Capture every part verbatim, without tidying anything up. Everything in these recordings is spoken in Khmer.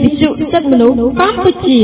វិទ្យុសិទ្ធិមនុស្សកម្ពុជា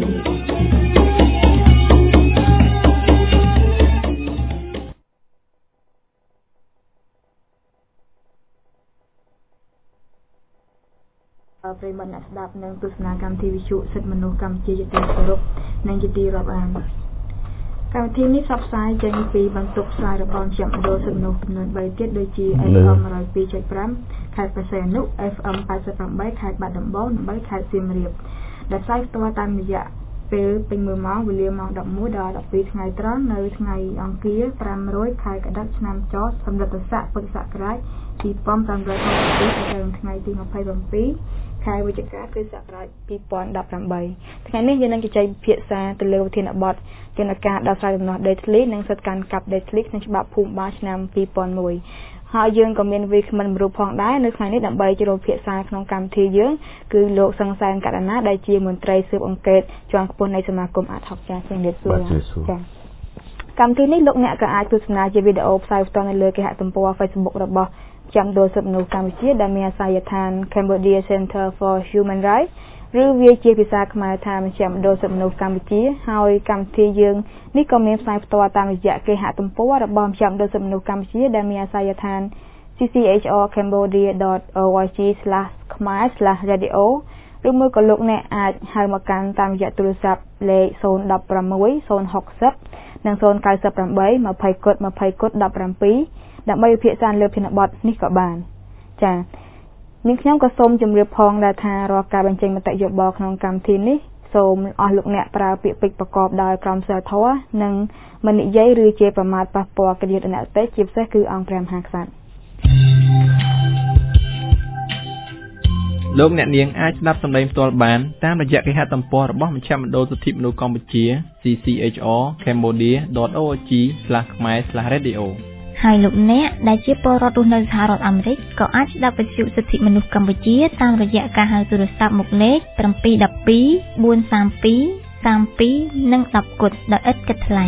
ប្រិយមិត្តអ្នកស្ដាប់និងទស្សនាកម្មវិធីវិទ្យុសិទ្ធិមនុស្សកម្ពុជាជាទីគោរពនិងជាទីរាប់អានកម្មវិធីនេះផ្សព្វផ្សាយចេញពីបន្ទប់ផ្សាយរបស់ជាមណ្ឌលសិទ្ធិមនុស្សចំនួនបីទៀតដូចជា เอฟ เอ็ม one oh two point five ខេត្តព្រះសីហនុ เอฟ เอ็ม eighty-eight ខេត្តបាត់ដំបងនិងខេត្តសៀមរាបដែលផ្សាយផ្ទាល់តាមរយៈពេលពេញមួយម៉ោងវេលាម៉ោងelevenដល់twelveថ្ងៃត្រង់នៅថ្ងៃអង្គារfive hundredខែកដិកឆ្នាំចសម្រិតស័កពុទ្ធសករាជtwo thousand five hundredទៅថ្ងៃទីtwenty-sevenខែវិច្ឆិកាគ្រិស្តសករាជtwo thousand eighteenថ្ងៃនេះយើងនឹងជជែកពិភាក្សាទៅលើវិធានបទយន្តការដោះស្រាយដំណោះដីធ្លីនិងសិទ្ធិកាន់កាប់ដីធ្លីក្នុងច្បាប់ភូមិបាលឆ្នាំtwo thousand oneហើយយើងក៏មានវាគ្មិនមរុផងដែរនៅថ្ងៃនេះដើម្បីចូលរួមពិភាក្សាក្នុងកម្មវិធីយើងគឺលោកសង្សានករណាដែលជាមន្ត្រីស៊ើបអង្កេតជាន់ខ្ពស់នៃសមាគមអាតហុកចាជំរាបសួរចាកម្មវិធីនេះលោកអ្នកក៏អាចទស្សនាជាវីដេអូផ្សាយផ្ទាល់នៅលើគេហទំព័រ Facebook របស់ចាំដលសិទ្ធិមនុស្សកម្ពុជាដែលមានអាសយដ្ឋាន Cambodia Center for Human Rights ឬវាជាភាសាខ្មែរថាមជ្ឈមណ្ឌលសិទ្ធិមនុស្សកម្ពុជាហើយកម្មវិធីយើងនេះក៏មានផ្សាយផ្ទាល់តាមរយៈគេហទំព័ររបស់មជ្ឈមណ្ឌលសិទ្ធិមនុស្សកម្ពុជាដែលមានអាសយដ្ឋាន c c h r cambodia dot org slash khmer slash radio ឬមួយក៏លោកអ្នកអាចហៅមកកាន់តាមរយៈទូរស័ព្ទលេខzero one six zero six zeroនិងzero nine eight twentyគុតtwentyគុតseventeenដើម្បីពិភាក្សាលើប្រធានបទនេះក៏បានចា៎នាងខ្ញុំក៏សូមជម្រាបផងដែរថារាល់ការបញ្ចេញមតិយោបល់ក្នុងកម្មវិធីនេះសូមអស់លោកអ្នកប្រើពាក្យពេចន៍ប្រកបដោយក្រមសីលធម៌និងមិននិយាយឬជេរប្រមាថប៉ះពាល់កិត្តិយសអ្នកដទៃជាពិសេសគឺអង្គព្រះមហាក្សត្រលោកអ្នកនាងអាចស្ដាប់សម្លេងផ្ទាល់បានតាមរយៈគេហទំព័ររបស់មជ្ឈមណ្ឌលសិទ្ធិមនុស្សកម្ពុជា c c h r cambodia dot org slash khmer slash radio ហើយលោកអ្នកដែលជាពលរដ្ឋរស់នៅសហរដ្ឋអាមេរិកក៏អាចស្ដាប់វិទ្យុសិទ្ធិមនុស្សកម្ពុជាតាមរយៈការហៅទូរស័ព្ទមកលេខseven one two four three two thirty-twoនិងtenគុតដោយឥតគិតថ្លៃ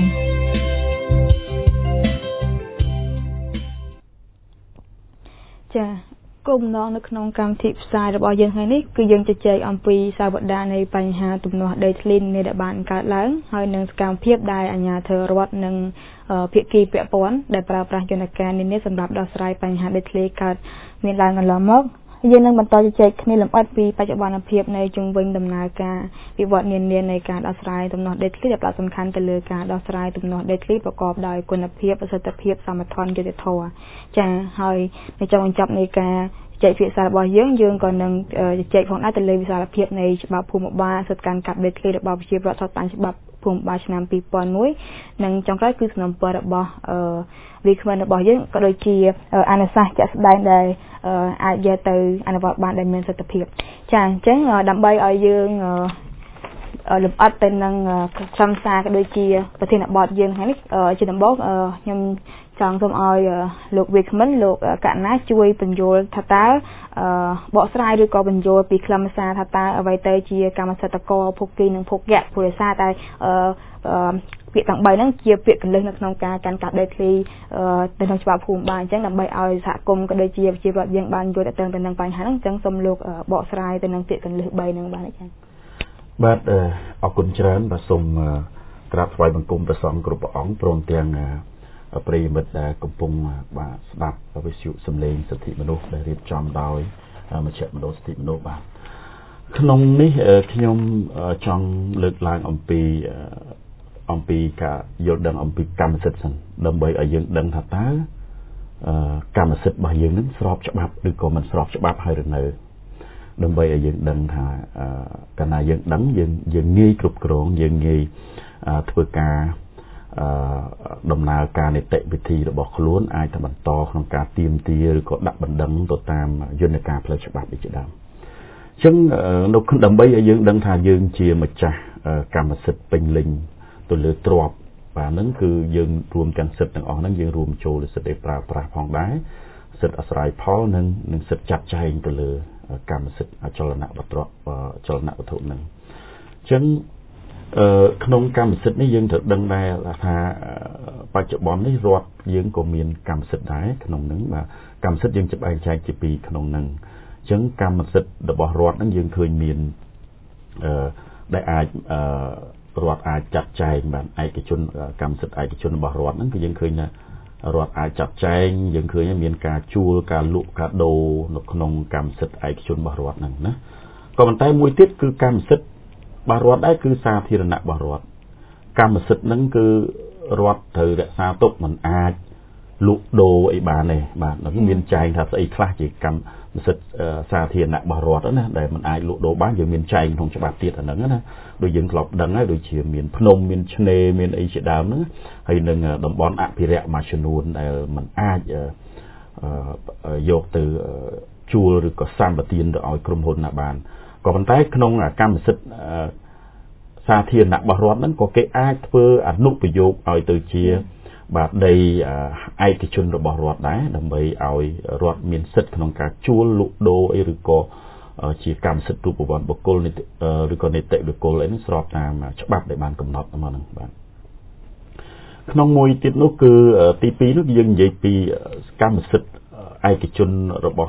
ចាគោលបំណងនៅក្នុងកម្មវិធីផ្សាយរបស់យើងថ្ងៃនេះគឺយើងជជែកអំពីសាវតានៃបញ្ហាទំនាស់ដីធ្លីនេះដែលបានកើតឡើងហើយនឹងសកម្មភាពដែលអាជ្ញាធររដ្ឋនិងភាគីពាក់ព័ន្ធដែលប្រើប្រាស់យន្តការនេះសម្រាប់ដោះស្រាយបញ្ហាដីធ្លីកើតមានឡើងកន្លងមកយើងនឹងបន្តជជែកគ្នាលម្អិតពីបច្ចុប្បន្នភាពនៃជុំវិញដំណើរការវិវត្តនានានៃការដោះស្រាយទំនាស់ដីធ្លីដែលផ្ដោតសំខាន់ទៅលើការដោះស្រាយទំនាស់ដីធ្លីប្រកបដោយគុណភាពប្រសិទ្ធភាពសមត្ថភាពយុត្តិធម៌ចា៎ហើយនៅចុងបញ្ចប់នៃការជជែកភាសារបស់យើងយើងក៏នឹងជជែកផងដែរទៅលើវិសាលភាពនៃច្បាប់ភូមិបាលសិទ្ធិកាន់កាប់ដីធ្លីរបស់ប្រជាពលរដ្ឋស្របតាមច្បាប់ភូមិបាលឆ្នាំtwo thousand oneនិងចុងក្រោយគឺសំណុំពររបស់អឺវាគ្មិនរបស់យើងក៏ដូចជាអនុសាសន៍ជាក់ស្ដែងដែលអាចយកទៅអនុវត្តបានដោយមានសិទ្ធិភាពចាអញ្ចឹងដើម្បីឲ្យយើងលម្អិតទៅនឹងខ្លឹមសារក៏ដូចជាប្រធានបទយើងថ្ងៃនេះជាដំបូងខ្ញុំចង់សូមឲ្យលោកវាគ្មិនលោកកណ្ណាជួយបញ្យល់ថាតើបកស្រាយឬក៏បញ្យល់ពីខ្លឹមសារថាតើអ្វីទៅជាកម្មសិទ្ធិករភូគីនិងភូកៈព្រោះសារតែពាក្យទាំងបីហ្នឹងជាពាក្យកលឹះនៅក្នុងការកាន់កាប់ដីធ្លីទៅក្នុងច្បាប់ភូមិបាលអញ្ចឹងដើម្បីឲ្យសហគមន៍ក៏ដូចជាប្រជាពលរដ្ឋយើងបានយល់ទៅនឹងបញ្ហាហ្នឹងអញ្ចឹងសូមលោកបកស្រាយទៅនឹងពាក្យកលឹះបីហ្នឹងបានអញ្ចឹងបាទអរគុណច្រើនបាទសូមក្រាបថ្វាយបង្គំព្រះសង្ឃគ្រប់ព្រះអង្គព្រមទាំងប្រិយមិត្តដែលកំពុងបាទស្ដាប់វិទ្យុសំឡេងសិទ្ធិមនុស្សដែលរៀបចំដោយមជ្ឈមណ្ឌលសិទ្ធិមនុស្សបាទក្នុងនេះខ្ញុំចង់លើកឡើងអំពីអំពីការយល់ដឹងអំពីកម្មសិទ្ធិសិនដើម្បីឲ្យយើងដឹងថាតើកម្មសិទ្ធិរបស់យើងនឹងស្របច្បាប់ឬក៏មិនស្របច្បាប់ហើយឬនៅដើម្បីឲ្យយើងដឹងថាកាលណាយើងដឹងយើងយើងងាយគ្រប់គ្រងយើងងាយធ្វើការដំណើរការនីតិវិធីរបស់ខ្លួនអាចទៅបន្តក្នុងការទាមទារឬក៏ដាក់បណ្ដឹងទៅតាមយន្តការផ្លូវច្បាប់ជាដើមអញ្ចឹងនៅដើម្បីឲ្យយើងដឹងថាយើងជាម្ចាស់កម្មសិទ្ធិពេញលេញទៅលើទ្រព្យបាទហ្នឹងគឺយើងរួមទាំងសិទ្ធិទាំងអស់ហ្នឹងយើងរួមចូលលើសិទ្ធិប្រើប្រាស់ផងដែរសិទ្ធិអាស្រ័យផលនិងនិងសិទ្ធិចាត់ចែងទៅលើកម្មសិទ្ធិអចលនវត្ថុចលនវត្ថុហ្នឹងអញ្ចឹងក្នុងកម្មសិទ្ធិនេះយើងត្រូវដឹងដែរថាបច្ចុប្បន្ននេះរដ្ឋយើងក៏មានកម្មសិទ្ធិដែរក្នុងហ្នឹងបាទកម្មសិទ្ធិយើងបែងចែកជាពីរក្នុងហ្នឹងអញ្ចឹងកម្មសិទ្ធិរបស់រដ្ឋហ្នឹងយើងឃើញមានได้อาจรอดอาจจัดใจแบบไอ้กิจชุนกรรมสิทธิ์ไอ้กิจชุนบารอดนั้นก็ยังเคยนะรอดอาจจัดใจยังเคยมีการจูการลุการโดนกนงกรรมสิทธิ์ไอ้กิจชุนบารอดนั่นนะก็มันใต้มวยติดคือกรรมสิทธิ์บารอดได้คือสาธิรณะบารอดกรรมสิทธิ์นั้นคือรอดเธอและสาตุกมันอาจลุโดไอ้บาเนี่ยบาเราก็มีใจถ้าไอ้คลาสจิกรรมสิทธิ์สาธิรณะบารอดนั่นนะแต่มันอาจลุโดบ้านยังมีใจของฉบับเตี้ยอันนั้นนะโดยยังกลบดังโดยเฉียมีนพนมมีนชเนมีนไอเฉดาวนั้นให้หนึ่งดมบอลอภิเรศมาชนูนแต่มันอาจโยกtừจูหรือก็สร้างปฏิญาณเอากรมพลนาบานก็มันใต้ขนมกรรมสิทธิ์สาธิตนักบารอดนั้นก็เกอาจเพื่ออนุประโยคเอาตัวเชียบาดใดไอกิจชนบารอดได้ดำไปเอารอดมีสิทธิ์ขนมการจูลุโดหรือก็chỉ cảm sự trụ của bọn bậc cô này rồi còn này tệ được cô lấy nó sọt nào mà chắc bắt để bàn cầm nọt mà nè bạn không môi tiếp nó cứ tí pí nó dừng vậy vì cảm sự ai cái chân rồi bỏ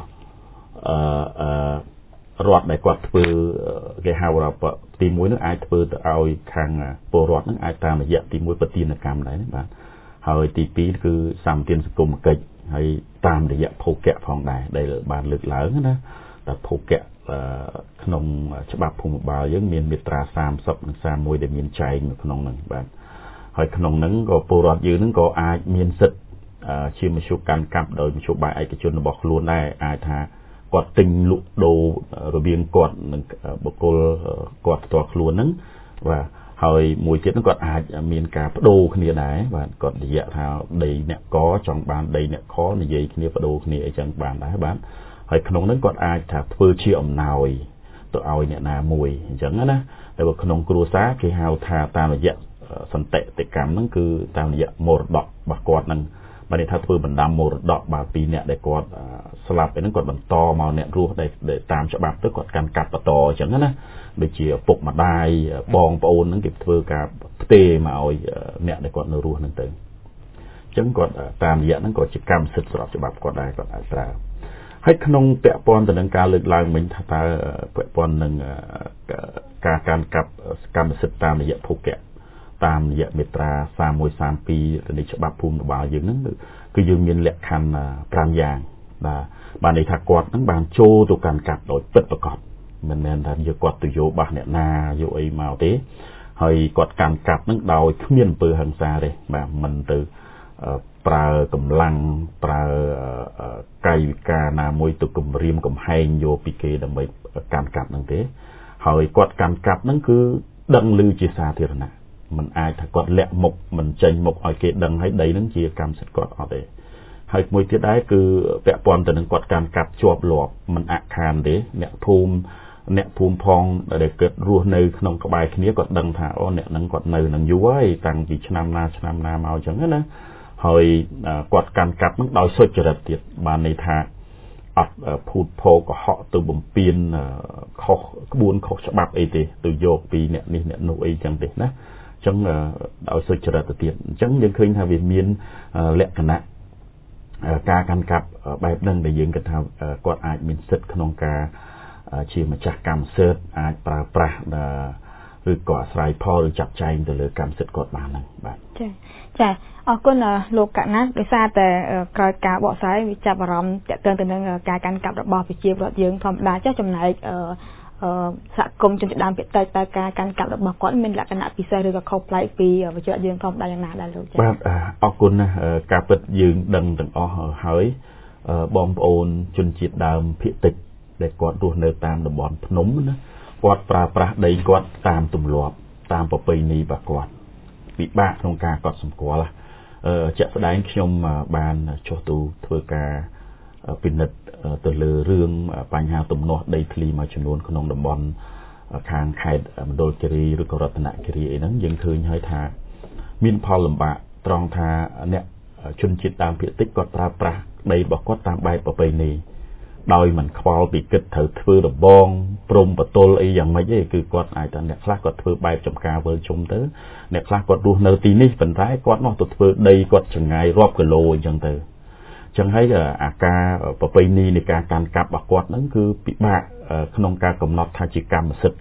rọt đại quạt vừa cái hào là tí muối nó ai vừa ao hàng bồ rọt nó ai ta mà dạng tí muối bật tiền là cảm đấy bạn hồi tí pí cứ sắm tiền cùng một kịch hay tam để dạng phô kẹo phòng đài đây là bàn lực lớn đó là phô kẹoขนมฉบับภูมิบาลยังมีมีตราสามศพหนึ่งสามมวยเดมีนใจขนมหนึ่งแบบหอยขนมนั้นก็ปูรอดยืนนั้นก็อาจมีนสิทธิ์ชิมชุการกลับโดยชุบใบไอกิจชนบอกล้วนได้อาจถ้ากอดติงลุโดระเบียงกอดหนึ่งบุคคลกอดตัวล้วนนั้นว่าหอยมวยเทียนนั้นก็อาจมีการโดขณีไหนว่ากอดเดียเท้าดีเนี่ยก็จังบานดีเนี่ยข้อในยัยขณีโดขณีไอจังบานได้บ้านหอยขนมนั้นก็อาจถ้าเพื่อเชี่ยวหน่อยตัวเอาเนี่ยนามวยจังนะแต่ว่าขนมกรูซาคือหาวทาตามระยะสันเตติกรรมนั่นคือตามระยะโมรดกบากอดนั่นบันนี้ถ้าเพื่อบรรดาโมรดกบาปีเนี่ยได้กอดสลับไปนั่นกอดบรรทอมาเนี่ยรู้ได้ได้ตามฉบับตัวกอดการกัดต่อจังนะโดยเชี่ยวปกมาได้บองปอนนั่นเก็บเพื่อการเตะมาเอาเนี่ยได้กอดเนื้อรู้นั่นเองจังกอดตามระยะนั่นกอดจิกรรมสุดสลับฉบับกอดได้กอดอัตราให้ขนมเปะปอนแต่หนึ่งการเลือกลายเหมือนถ้าเปะปอนหนึ่งการการกับการศึกตามระยะผูกแกะตามระยะเมตราสามมวยสามปีในฉบับภูมิบาลอย่างนั้นคือยืมเงินแหลกคันปรามยางบานในถักกอดนั้นบานโจตัวการกับโดยเปิดประกอบมันแมนทำโยกอดตัวโยบาเนี่ยนาโยไอมาเต้ให้กอดการกับนั้นโดยเมียนเปื่อหันซาเลยแบบมันตัวปลากำลังปลาไก่กาหนามวยตุกมริมกมไฮโยปิเกดำไปการกัดนั่นเองหอยกอดการกัดนั่นคือดังลือจีซาเทระนะมันอายถ้ากอดแหลกหมกมันใจหมกหอยเกดังให้ใดนั่นจีกรรมสัตว์กอดเอาได้หอยมวยที่ได้คือแปะปอนแต่หนึ่งกอดการกัดจวบหลอกมันอาคารเด้เนี่ยภูมิเนี่ยภูมิพองได้เกิดรัวในขนมกระบายนี้กอดดังถาอ้อเนี่ยนั่งกอดในนั่งยุ้ยต่างจีชนามนาชนามนาเมาจังนั้นนะหอยกอดการกัดมันโดยสุจริตติดบานในทางอัดพูดโพก็เหาะตัวบ่มปีนเขาบุญเขาฉบับไอติตัวโยกปีเนี่ยนี่เนี่ยนุ่ยจังตินะจังโดยสุจริตติดจังยังเคยทำวิมีนเละกันนะการการกัดแบบนั้นได้ยิงกันทำกอดอาจมีสิทธิ์ขนมกาชีมาจากกรรมเสดอาจปราปราหรือกอดสายพ่อหรือจับใจตัวเลยกรรมสิทธิ์กอดบานนั่งแบบใช่ใช่อ๋อก็เนอะโลกะนะโดยซาแต่กรอยกาบอกสายวิจารณ์รำจะเตือนถึงการการกับระบอบไปเชียร์รถยืงธรรมดาเจ้าจำนายสะกมจนจะดำเปิดใจแต่การการกับระบอบก้อนมันหลักขณะพิเศษหรือกับเขาปลายปีไปเชียร์ยืงธรรมดาอย่างนั้นได้เลยใช่แบบออกคุณนะการเปิดยืงดังถึงอ๋อหายบอมโอนจนจิตดำพิติได้กอดดูเนื้อตามระบอบพนมนะกอดปลาปลาได้กอดตามตุ่มหลอบตามประเพณีบกอดวิบากโครงการกอดสมกัวละจะแสดงขยมบานโชตูเพื่อการเป็นนัดตัวเรือเรื่องปัญหาตุ่มนอได้ทลีมาจำนวนขนมดำบอลคางไข่โดยกรีหรือกรัตนกรีนั้นยังเคยให้ทามินพอลำบะตรองทาเนี่ยชนจิตตามเพียติกอดปลาปลาได้บอกก็ตามใบประเพณีโดยมันควอลปีกิดเถิดเพื่อระบองปรมประตูไออย่างไม่ใช่คือกอดไอตอนเนี่ยคลากอดเพื่อใบจำกาเวอร์ชมเตอเนี่ยคลากอดดูเนอตีนี่เป็นท้ายกอดนอกตัวเพื่อได้กอดจังไงรอบกิโลจังเตอจังให้อาการประเพณีในการการกลับบักกอดนั้นคือปีบะขนมการกำหนดทางจิกรรมสิทธิ์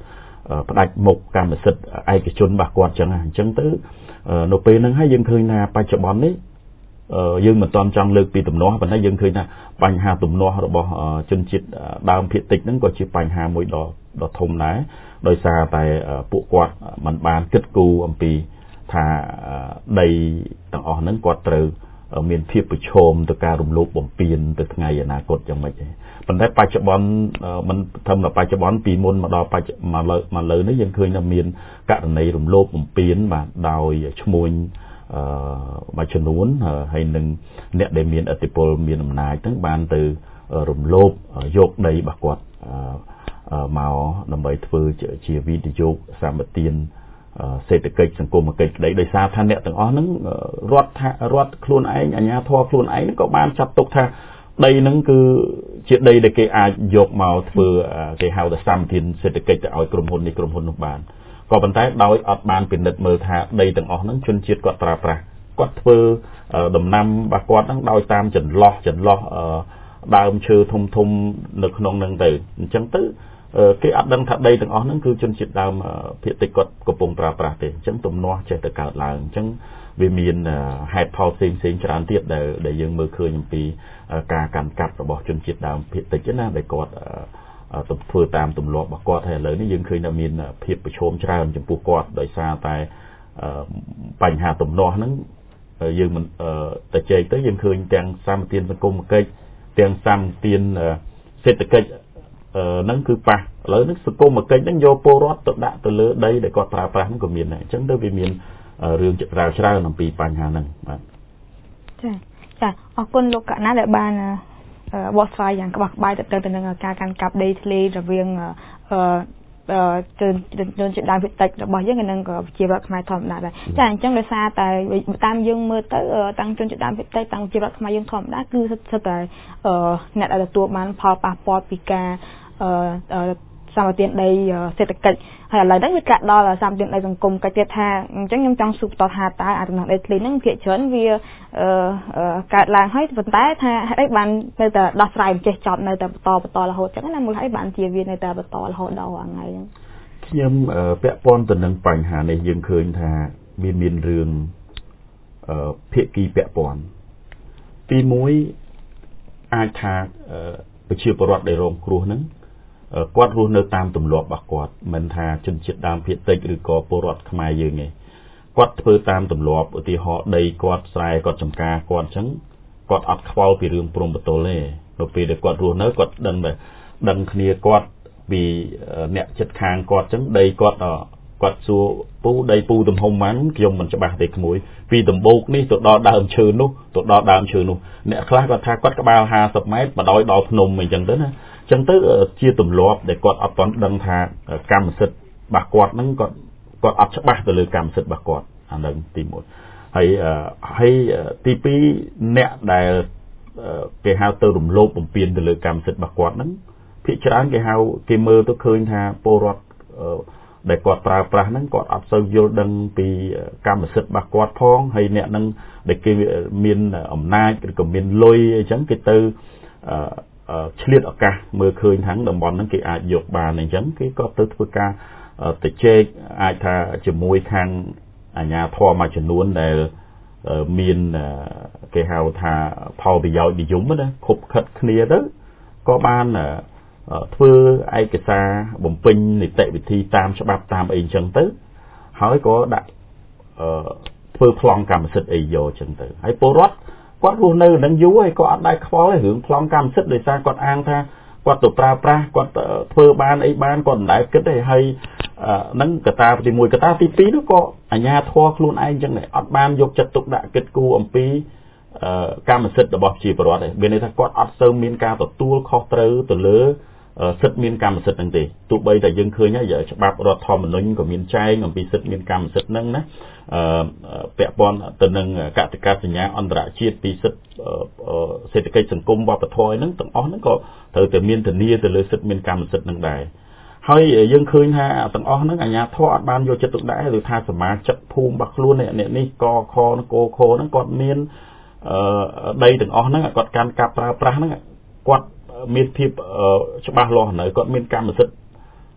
ផ្ដាច់មុខកម្មសិទ្ធិឯកជនរបស់គាត់ចឹងអញ្ចឹងទៅនៅពេលហ្នឹងហើយយើងឃើញថាបច្ចុប្បន្ននេះយើងមិនទាន់ចង់លើកពីទំនាស់ប៉ុន្តែយើងឃើញថាបញ្ហាទំនាស់របស់ជនជាតិដើមភាគតិចហ្នឹងក៏ជាបញ្ហាមួយដ៏ដ៏ធំដែរដោយសារតែពួកគាត់មិនបានគិតគូរអំពីថាដីទាំងអស់ហ្នឹងគាត់ត្រូវមានភាពប្រឈមទៅការរំលោភបំពានទៅថ្ងៃអនាគតយ៉ាងម៉េចទេប៉ុន្តែបច្ចុប្បន្នមិនធម្មតាបច្ចុប្បន្នពីមុនមកដល់បច្ចុប្បន្នមកលើនេះយើងឃើញថាមានករណីរំលោភបំពានបាទដោយឈ្មួញអឺមួយចំនួនហើយនឹងអ្នកដែលមានឥទ្ធិពលមានអំណាចហ្នឹងបានទៅរំលោភយកដីរបស់គាត់មកដើម្បីធ្វើជាវិនិយោគសម្បទានសេដ្ឋកិច្ចសង្គមគិច្ចក្តីដោយសារថាអ្នកទាំងអស់ហ្នឹងរដ្ឋរដ្ឋខ្លួនឯងអាជ្ញាធរខ្លួនឯងក៏បានចាត់ទុកថាដីហ្នឹងគឺជាដីដែលគេអាចយកមកធ្វើគេហៅថាសម្បទានសេដ្ឋកិច្ចទៅឲ្យក្រុមហ៊ុននេះក្រុមហ៊ុននោះបានក៏ប៉ុន្តែដោយអត់បានពិនិត្យមើលថាដីទាំងអស់ហ្នឹងជនជាតិគាត់ប្រើប្រាស់គាត់ធ្វើដំណាំរបស់គាត់ហ្នឹងដោយតាមចន្លោះចន្លោះដើមឈើធំធំនៅក្នុងហ្នឹងទៅអញ្ចឹងទៅគេអត់ដឹងថាដីទាំងអស់ហ្នឹងគឺជនជាតិដើមភាគតិចគាត់កំពុងប្រើប្រាស់ទេអញ្ចឹងទំនាស់ចេះតែកើតឡើងអញ្ចឹងវាមានហេតុផលផ្សេងផ្សេងច្រើនទៀតដែលដែលយើងមើលឃើញអំពីការកាន់កាប់របស់ជនជាតិដើមភាគតិចណាដែលគាត់ធ្វើតាមទម្លាប់របស់គាត់ហើយឥឡូវនេះយើងឃើញថាមានភាពប្រឈមច្រើនចំពោះគាត់ដោយសារតែបញ្ហាទំនាស់ហ្នឹងយើងមិនតែចែកទៅយើងឃើញទាំងសម្បទានសង្គមគិច្ចទាំងសម្បទានសេដ្ឋកិច្ចហ្នឹងគឺប៉ះឥឡូវនេះសង្គមគិច្ចហ្នឹងយកពលរដ្ឋទៅដាក់ទៅលើដីដែលគាត់ប្រើប្រាស់ហ្នឹងក៏មានដែរអញ្ចឹងទៅវាមានរឿងច្រើនច្រើនអំពីបញ្ហាហ្នឹងបាទចាចាអរគុណលោកកណាដែលបានបកស្រាយយ៉ាងក្បោះក្បាយទៅទៅនឹងការកាន់កាប់ដីធ្លីរវាងអឺជនជាតិដើមភាគតិចរបស់យើងនិងប្រជាពលរដ្ឋខ្មែរធម្មតាដែរចាអញ្ចឹងដោយសារតែតាមយើងមើលទៅតាំងជនជាតិដើមភាគតិចតាំងប្រជាពលរដ្ឋខ្មែរយើងធម្មតាគឺសិតតែអ្នកដែលទទួលបានផលប៉ះពាល់ពីការអឺសម្បទានដីសេដ្ឋកិច្ចហើយឥឡូវនេះវាកាត់ដល់សម្បទានដីសង្គមកិច្ចទៀតថាអញ្ចឹងខ្ញុំចង់សួរបន្តថាតើអាតំណដីធ្លីហ្នឹងភាគច្រើនវាកើតឡើងហើយប៉ុន្តែថាហេតុអីបាននៅតែដោះស្រាយមិនចេះចប់នៅតែបន្តបន្តរហូតអញ្ចឹងណាមើលឲ្យបានជាវានៅតែបន្តរហូតដល់ថ្ងៃហ្នឹងខ្ញុំពាក់ព័ន្ធទៅនឹងបញ្ហានេះយើងឃើញថាវាមានរឿងភាគីពាក់ព័ន្ធទីមួយអាចថាប្រជាពលរដ្ឋដែលរងគ្រោះហ្នឹងគាត់រស់នៅតាមទម្លាប់របស់គាត់មិនថាជនជាតិដើមភាគតិចឬក៏ពលរដ្ឋខ្មែរយើងទេគាត់ធ្វើតាមទម្លាប់ឧទាហរណ៍ដីគាត់ស្រែគាត់ចំការគាត់អញ្ចឹងគាត់អត់ខ្វល់ពីរឿងព្រំប្រទល់ទេនៅពេលដែលគាត់រស់នៅគាត់ដឹងតែដឹងគ្នាគាត់ពីអ្នកចិត្តខាងគាត់អញ្ចឹងដីគាត់គាត់សួរពូដីពូទំហំប៉ុន្មានខ្ញុំមិនច្បាស់ទេក្មួយពីដំបូកនេះទៅដល់ដើមឈើនោះទៅដល់ដើមឈើនោះអ្នកខ្លះគាត់ថាគាត់ក្បាលห้าสิบម៉ែត្របណ្ដោយដល់ភ្នំអីចឹងទៅណាចឹងទៅជាទម្លាប់ដែលគាត់អត់ទាន់ដឹងថាកម្មសិទ្ធិរបស់គាត់ហ្នឹងគាត់គាត់អត់ច្បាស់ទៅលើកម្មសិទ្ធិរបស់គាត់អានឹងទីមួយហើយហើយទីពីរអ្នកដែលគេហៅទៅរំលោភបំពានទៅលើកម្មសិទ្ធិរបស់គាត់ហ្នឹងភាគច្រើនគេហៅគេមើលទៅឃើញថាពលរដ្ឋដែលគាត់ប្រើប្រាស់ហ្នឹងគាត់អត់សូវយល់ដឹងពីកម្មសិទ្ធិរបស់គាត់ផងហើយអ្នកហ្នឹងដែលគេមានអំណាចឬក៏មានលុយអីចឹងគេទៅឆ្លៀតឱកាសមើលឃើញថាតំបន់ហ្នឹងគេអាចយកបានអញ្ចឹងគេក៏ទៅធ្វើការទៅជែកអាចថាជាមួយខាងអាជ្ញាធរមួយចំនួនដែលមានគេហៅថាផលប្រយោជន៍និយមណាខົບខិតគ្នាទៅក៏បានធ្វើឯកសារបំពេញនីតិវិធីតាមច្បាប់តាមអីអញ្ចឹងទៅហើយក៏ដាក់ធ្វើប្លង់កម្មសិទ្ធិអីយកអញ្ចឹងទៅហើយពលរដ្ឋគាត់រស់នៅនឹងយូរហើយក៏អត់ដែរខ្វល់រឿងប្លង់កម្មសិទ្ធិដោយសារគាត់អាងថាគាត់ទៅប្រើប្រាស់គាត់ធ្វើបានអីបានគាត់មិនដែលគិតទេហើយហ្នឹងកត្តាទីមួយកត្តាទីពីរនោះក៏អាជ្ញាធរខ្លួនឯងអញ្ចឹងដែរអត់បានយកចិត្តទុកដាក់គិតគូរអំពីកម្មសិទ្ធិរបស់ប្រជាពលរដ្ឋទេមានន័យថាគាត់អត់សូវមានការទទួលខុសត្រូវទៅលើសិទ្ធិមានកម្មសិទ្ធិហ្នឹងទេទោះបីតែយើងឃើញហើយច្បាប់រដ្ឋធម្មនុញ្ញក៏មានចែងអំពីសិទ្ធិមានកម្មសិទ្ធិហ្នឹងណាអឺពាក់ព័ន្ធទៅនឹងកតិកាសញ្ញាអន្តរជាតិពីសិទ្ធិសេដ្ឋកិច្ចសង្គមវប្បធម៌ហ្នឹងទាំងអស់ហ្នឹងក៏ត្រូវតែមានធានាទៅលើសិទ្ធិមានកម្មសិទ្ធិហ្នឹងដែរហើយយើងឃើញថាទាំងអស់ហ្នឹងអាជ្ញាធរអត់បានយកចិត្តទុកដាក់ឬថាសមាជិកភូមិរបស់ខ្លួនអ្នកនេះកខនឹងកខហ្នឹងគាត់មានដីទាំងអស់ហ្នឹងគាត់កាន់កាប់ប្រើប្រាស់ហ្នឹងគាត់មានភាពច្បាស់លាស់នៅគាត់មានកម្មសិទ្ធិ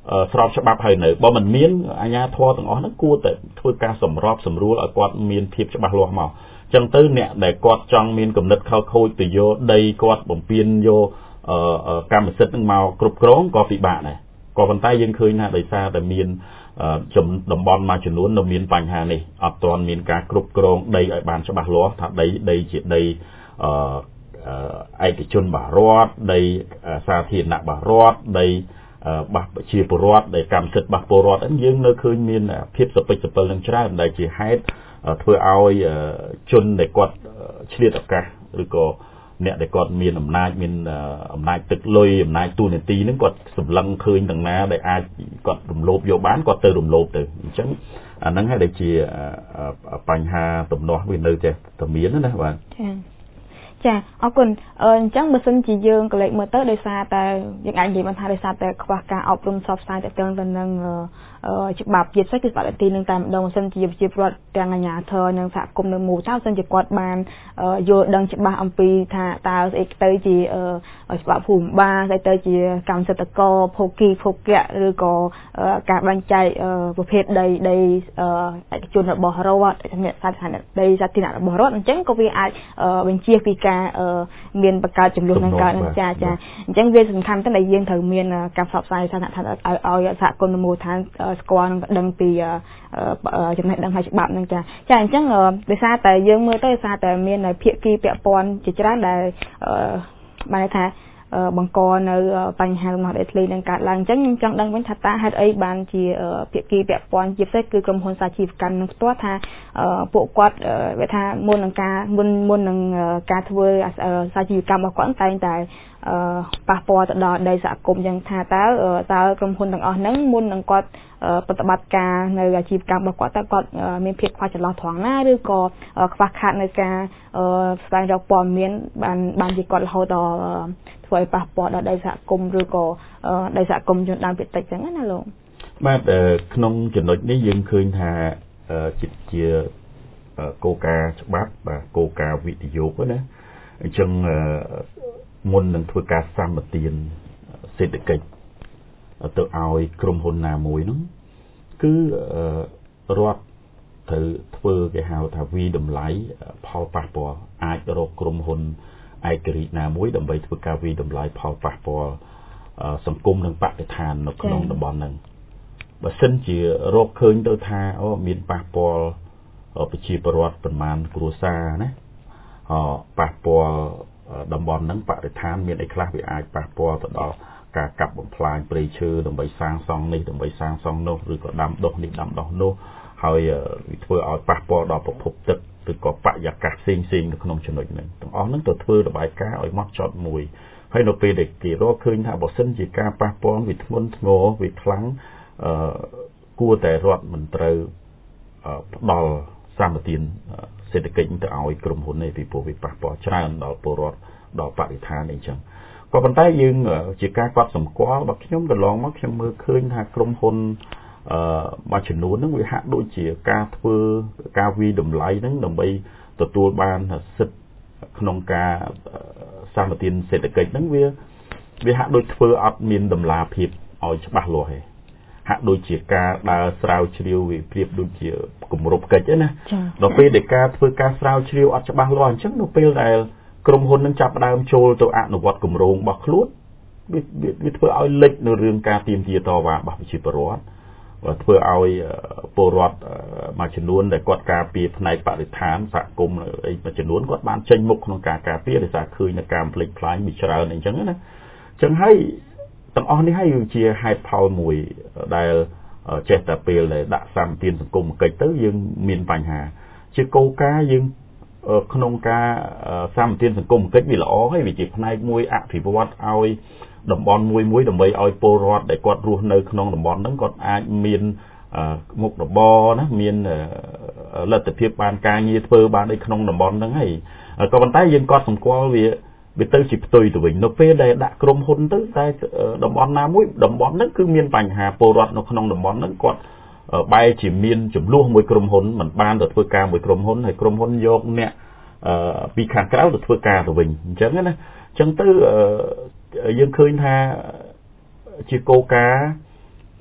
ស្របច្បាប់ហើយនៅបើមិនមានអាជ្ញាធរទាំងអស់ហ្នឹងគួរតែធ្វើការសម្របសម្រួលឲ្យគាត់មានភាពច្បាស់លាស់មកចឹងទៅអ្នកដែលគាត់ចង់មានគំនិតខុសខូចទៅយកដីគាត់បំពេញយកកម្មសិទ្ធិនឹងមកគ្រប់គ្រងក៏ពិបាកដែរក៏ប៉ុន្តែយើងឃើញថាដោយសារតែមានចំតំបន់មួយចំនួននៅមានបញ្ហានេះអត់ទាន់មានការគ្រប់គ្រងដីឲ្យបានច្បាស់លាស់ថាដីដីជាដីអឯកជនបាលរដ្ឋដីសាធារណៈបាលរដ្ឋដីបះជាពលរដ្ឋដែលកម្មសិទ្ធិបះពលរដ្ឋហ្នឹងយើងនៅឃើញមានភាពសពេចសពិលនឹងច្រើនដែលជាហេតុធ្វើឲ្យជនដែលគាត់ឆ្លៀតឱកាសឬក៏អ្នកដែលគាត់មានអំណាចមានអំណាចទឹកលុយអំណាចទូនាទីហ្នឹងគាត់សម្លឹងឃើញទាំងណាដែលអាចគាត់រំលោភយកបានគាត់ទៅរំលោភទៅអញ្ចឹងអាហ្នឹងហើយដែលជាបញ្ហាទំនាស់វានៅតែតែមានណាបាទចាអរគុណអញ្ចឹងបើសិនជាយើងកលេចមើលទៅដោយសារតែយើងអាចនិយាយបានថាដោយសារតែខ្វះការអប់រំផ្សព្វផ្សាយទៅទៅនឹងច្បាប់ជាតិគឺច្បាប់អទីនឹងតែម្ដងបើសិនជាប្រជាពលរដ្ឋទាំងអាជ្ញាធរនិងសហគមន៍នៅមូលតើបើសិនជាគាត់បានយល់ដឹងច្បាស់អំពីថាតើស្អីទៅជាច្បាប់ភូមិបាលស្អីទៅជាកម្មសិទ្ធិករភោគីភោគៈឬក៏ការបែងចែកប្រភេទដីដីឯកជនរបស់រដ្ឋអ្នកសាធារណៈដីសាធារណៈរបស់រដ្ឋអញ្ចឹងក៏វាអាចបញ្ជាពីការមានបង្កើតចំនួននឹងកើតនឹងចាចាអញ្ចឹងវាសំខាន់តែដែលយើងត្រូវមានការផ្សព្វផ្សាយសាធារណៈឲ្យសហគមន៍នៅមូលដ្ឋានស្គាល់និងដឹងពីចំណេះដឹងផ្នែកច្បាប់នឹងចាចាអញ្ចឹងដោយសារតែយើងមើលទៅដោយសារតែមានភាគីពាក់ព័ន្ធជាច្រើនដែលបានថាបង្កនៅបញ្ហារបស់ដីធ្លីនឹងកើតឡើងអញ្ចឹងខ្ញុំចង់ដឹងវិញថាតើហេតុអីបានជាភាគីពាក់ព័ន្ធជាពិសេសគឺក្រុមហ៊ុនសាជីវកម្មនឹងផ្ទាល់ថាពួកគាត់វាថាមុននឹងការមុនមុននឹងការធ្វើសាជីវកម្មរបស់គាត់តែងតែប៉ះពាល់ទៅដល់ដីសហគមន៍យ៉ាងថាតើតើក្រុមហ៊ុនទាំងអស់ហ្នឹងមុននឹងគាត់ប្រតិបត្តិការនៅអាជីវកម្មរបស់គាត់តើគាត់មានភាពខ្វះចន្លោះត្រង់ណាឬក៏ខ្វះខាតនៅការស្វែងរកព័ត៌មានបានបានជាគាត់រហូតដល់ធ្វើឲ្យប៉ះពាល់ដល់ដីសហគមន៍ឬក៏ដីសហគមន៍ជនដើមភាគតិចចឹងណាលោកបាទក្នុងចំណុចនេះយើងឃើញថាជាជាគោលការណ៍ច្បាប់បាទគោលការណ៍វិនិយោគណាអញ្ចឹងមុននឹងធ្វើការសម្បទានសេដ្ឋកិច្ចទៅឲ្យក្រុមហ៊ុនណាមួយនោះគឺរដ្ឋត្រូវធ្វើគេហៅថាវិតម្លៃផលប៉ះពាល់អាចរកក្រុមហ៊ុនឯករាជ្យណាមួយដើម្បីធ្វើការវិតម្លៃផលប៉ះពាល់សង្គមនិងបរិស្ថាននៅក្នុងតំបន់ហ្នឹងបើសិនជារកឃើញទៅថាអូមានប៉ះពាល់ប្រជាពលរដ្ឋប្រមាណគ្រួសារណាអប៉ះពាល់តំបន់ហ្នឹងបរិស្ថានមានអីខ្លះវាអាចប៉ះពាល់ទៅដល់ការកាប់បំផ្លាញព្រៃឈើដើម្បីសាងសង់នេះដើម្បីសាងសង់នោះឬក៏ដាំដុះនេះដាំដុះនោះហើយវាធ្វើឲ្យប៉ះពាល់ដល់ប្រភពទឹកឬក៏បរិយាកាសផ្សេងផ្សេងនៅក្នុងចំណុចហ្នឹងទាំងអស់ហ្នឹងទៅធ្វើរបាយការណ៍ឲ្យម៉ត់ចត់មួយហើយនៅពេលដែលគេរកឃើញថាបើសិនជាការប៉ះពាល់វាធ្ងន់ធ្ងរវាខ្លាំងអឺគួរតែរដ្ឋមិនត្រូវផ្ដល់សម្បទានសេដ្ឋកិច្ចទៅឲ្យក្រុមហ៊ុននេះពីព្រោះវាប៉ះពាល់ច្រើនដល់ពលរដ្ឋដល់បរិស្ថានអីចឹងក៏ប៉ុន្តែយើងជាការកត់សម្គាល់របស់ខ្ញុំកន្លងមកខ្ញុំមើលឃើញថាក្រុមហ៊ុនអឺមួយចំនួនហ្នឹងវាហាក់ដូចជាការធ្វើការវិតម្លៃហ្នឹងដើម្បីទទួលបានសិទ្ធិក្នុងការសម្បទានសេដ្ឋកិច្ចហ្នឹងវាវាហាក់ដូចធ្វើអត់មានតម្លាភាពឲ្យច្បាស់លាស់ទេហាក់ដូចជាការដើរស្រាវជ្រាវវាប្រៀបដូចជាគម្រប់កិច្ចណាដល់ពេលដែលការធ្វើការស្រាវជ្រាវអត់ច្បាស់លាស់អញ្ចឹងនៅពេលដែលក្រុមហ៊ុននឹងចាប់ផ្ដើមចូលទៅអនុវត្តគម្រោងរបស់ខ្លួនវាវាធ្វើឲ្យលិចនៅរឿងការទាមទារតវ៉ារបស់ប្រជាពលរដ្ឋធ្វើឲ្យពលរដ្ឋមួយចំនួនដែលគាត់ការពារផ្នែកបរិស្ថានសហគមន៍អីមួយចំនួនគាត់បានចេញមុខក្នុងការការពារដោយសារឃើញនៅការផ្លេចផ្លាញវាច្រើនអញ្ចឹងណាអញ្ចឹងហើយទាំងអស់នេះហើយជាហេតុផលមួយដែលចេះតែពេលដែលដាក់សម្បទានសង្គមកិច្ចទៅយើងមានបញ្ហាជាគោលការណ៍យើងក្នុងការសម្បទានសង្គមកិច្ចវាល្អហើយវាជាផ្នែកមួយអភិវឌ្ឍឲ្យតំបន់មួយមួយដើម្បីឲ្យពលរដ្ឋដែលគាត់រស់នៅក្នុងតំបន់ហ្នឹងគាត់អាចមានមុខរបរណាមានលទ្ធភាពបានការងារធ្វើបាននៅក្នុងតំបន់ហ្នឹងហើយក៏ប៉ុន្តែយើងគាត់សម្គាល់វាវាទៅជាផ្ទុយទៅវិញនៅពេលដែលដាក់ក្រុមហ៊ុនទៅតែតំបន់ណាមួយតំបន់ហ្នឹងគឺមានបញ្ហាពលរដ្ឋនៅក្នុងតំបន់ហ្នឹងគាត់បែរជាមានចំនួនមួយក្រុមហ៊ុនមិនបានទៅធ្វើការមួយក្រុមហ៊ុនហើយក្រុមហ៊ុនយកអ្នកពីខាងក្រៅទៅធ្វើការទៅវិញអញ្ចឹងណាអញ្ចឹងទៅយើងឃើញថាជាគោលការណ៍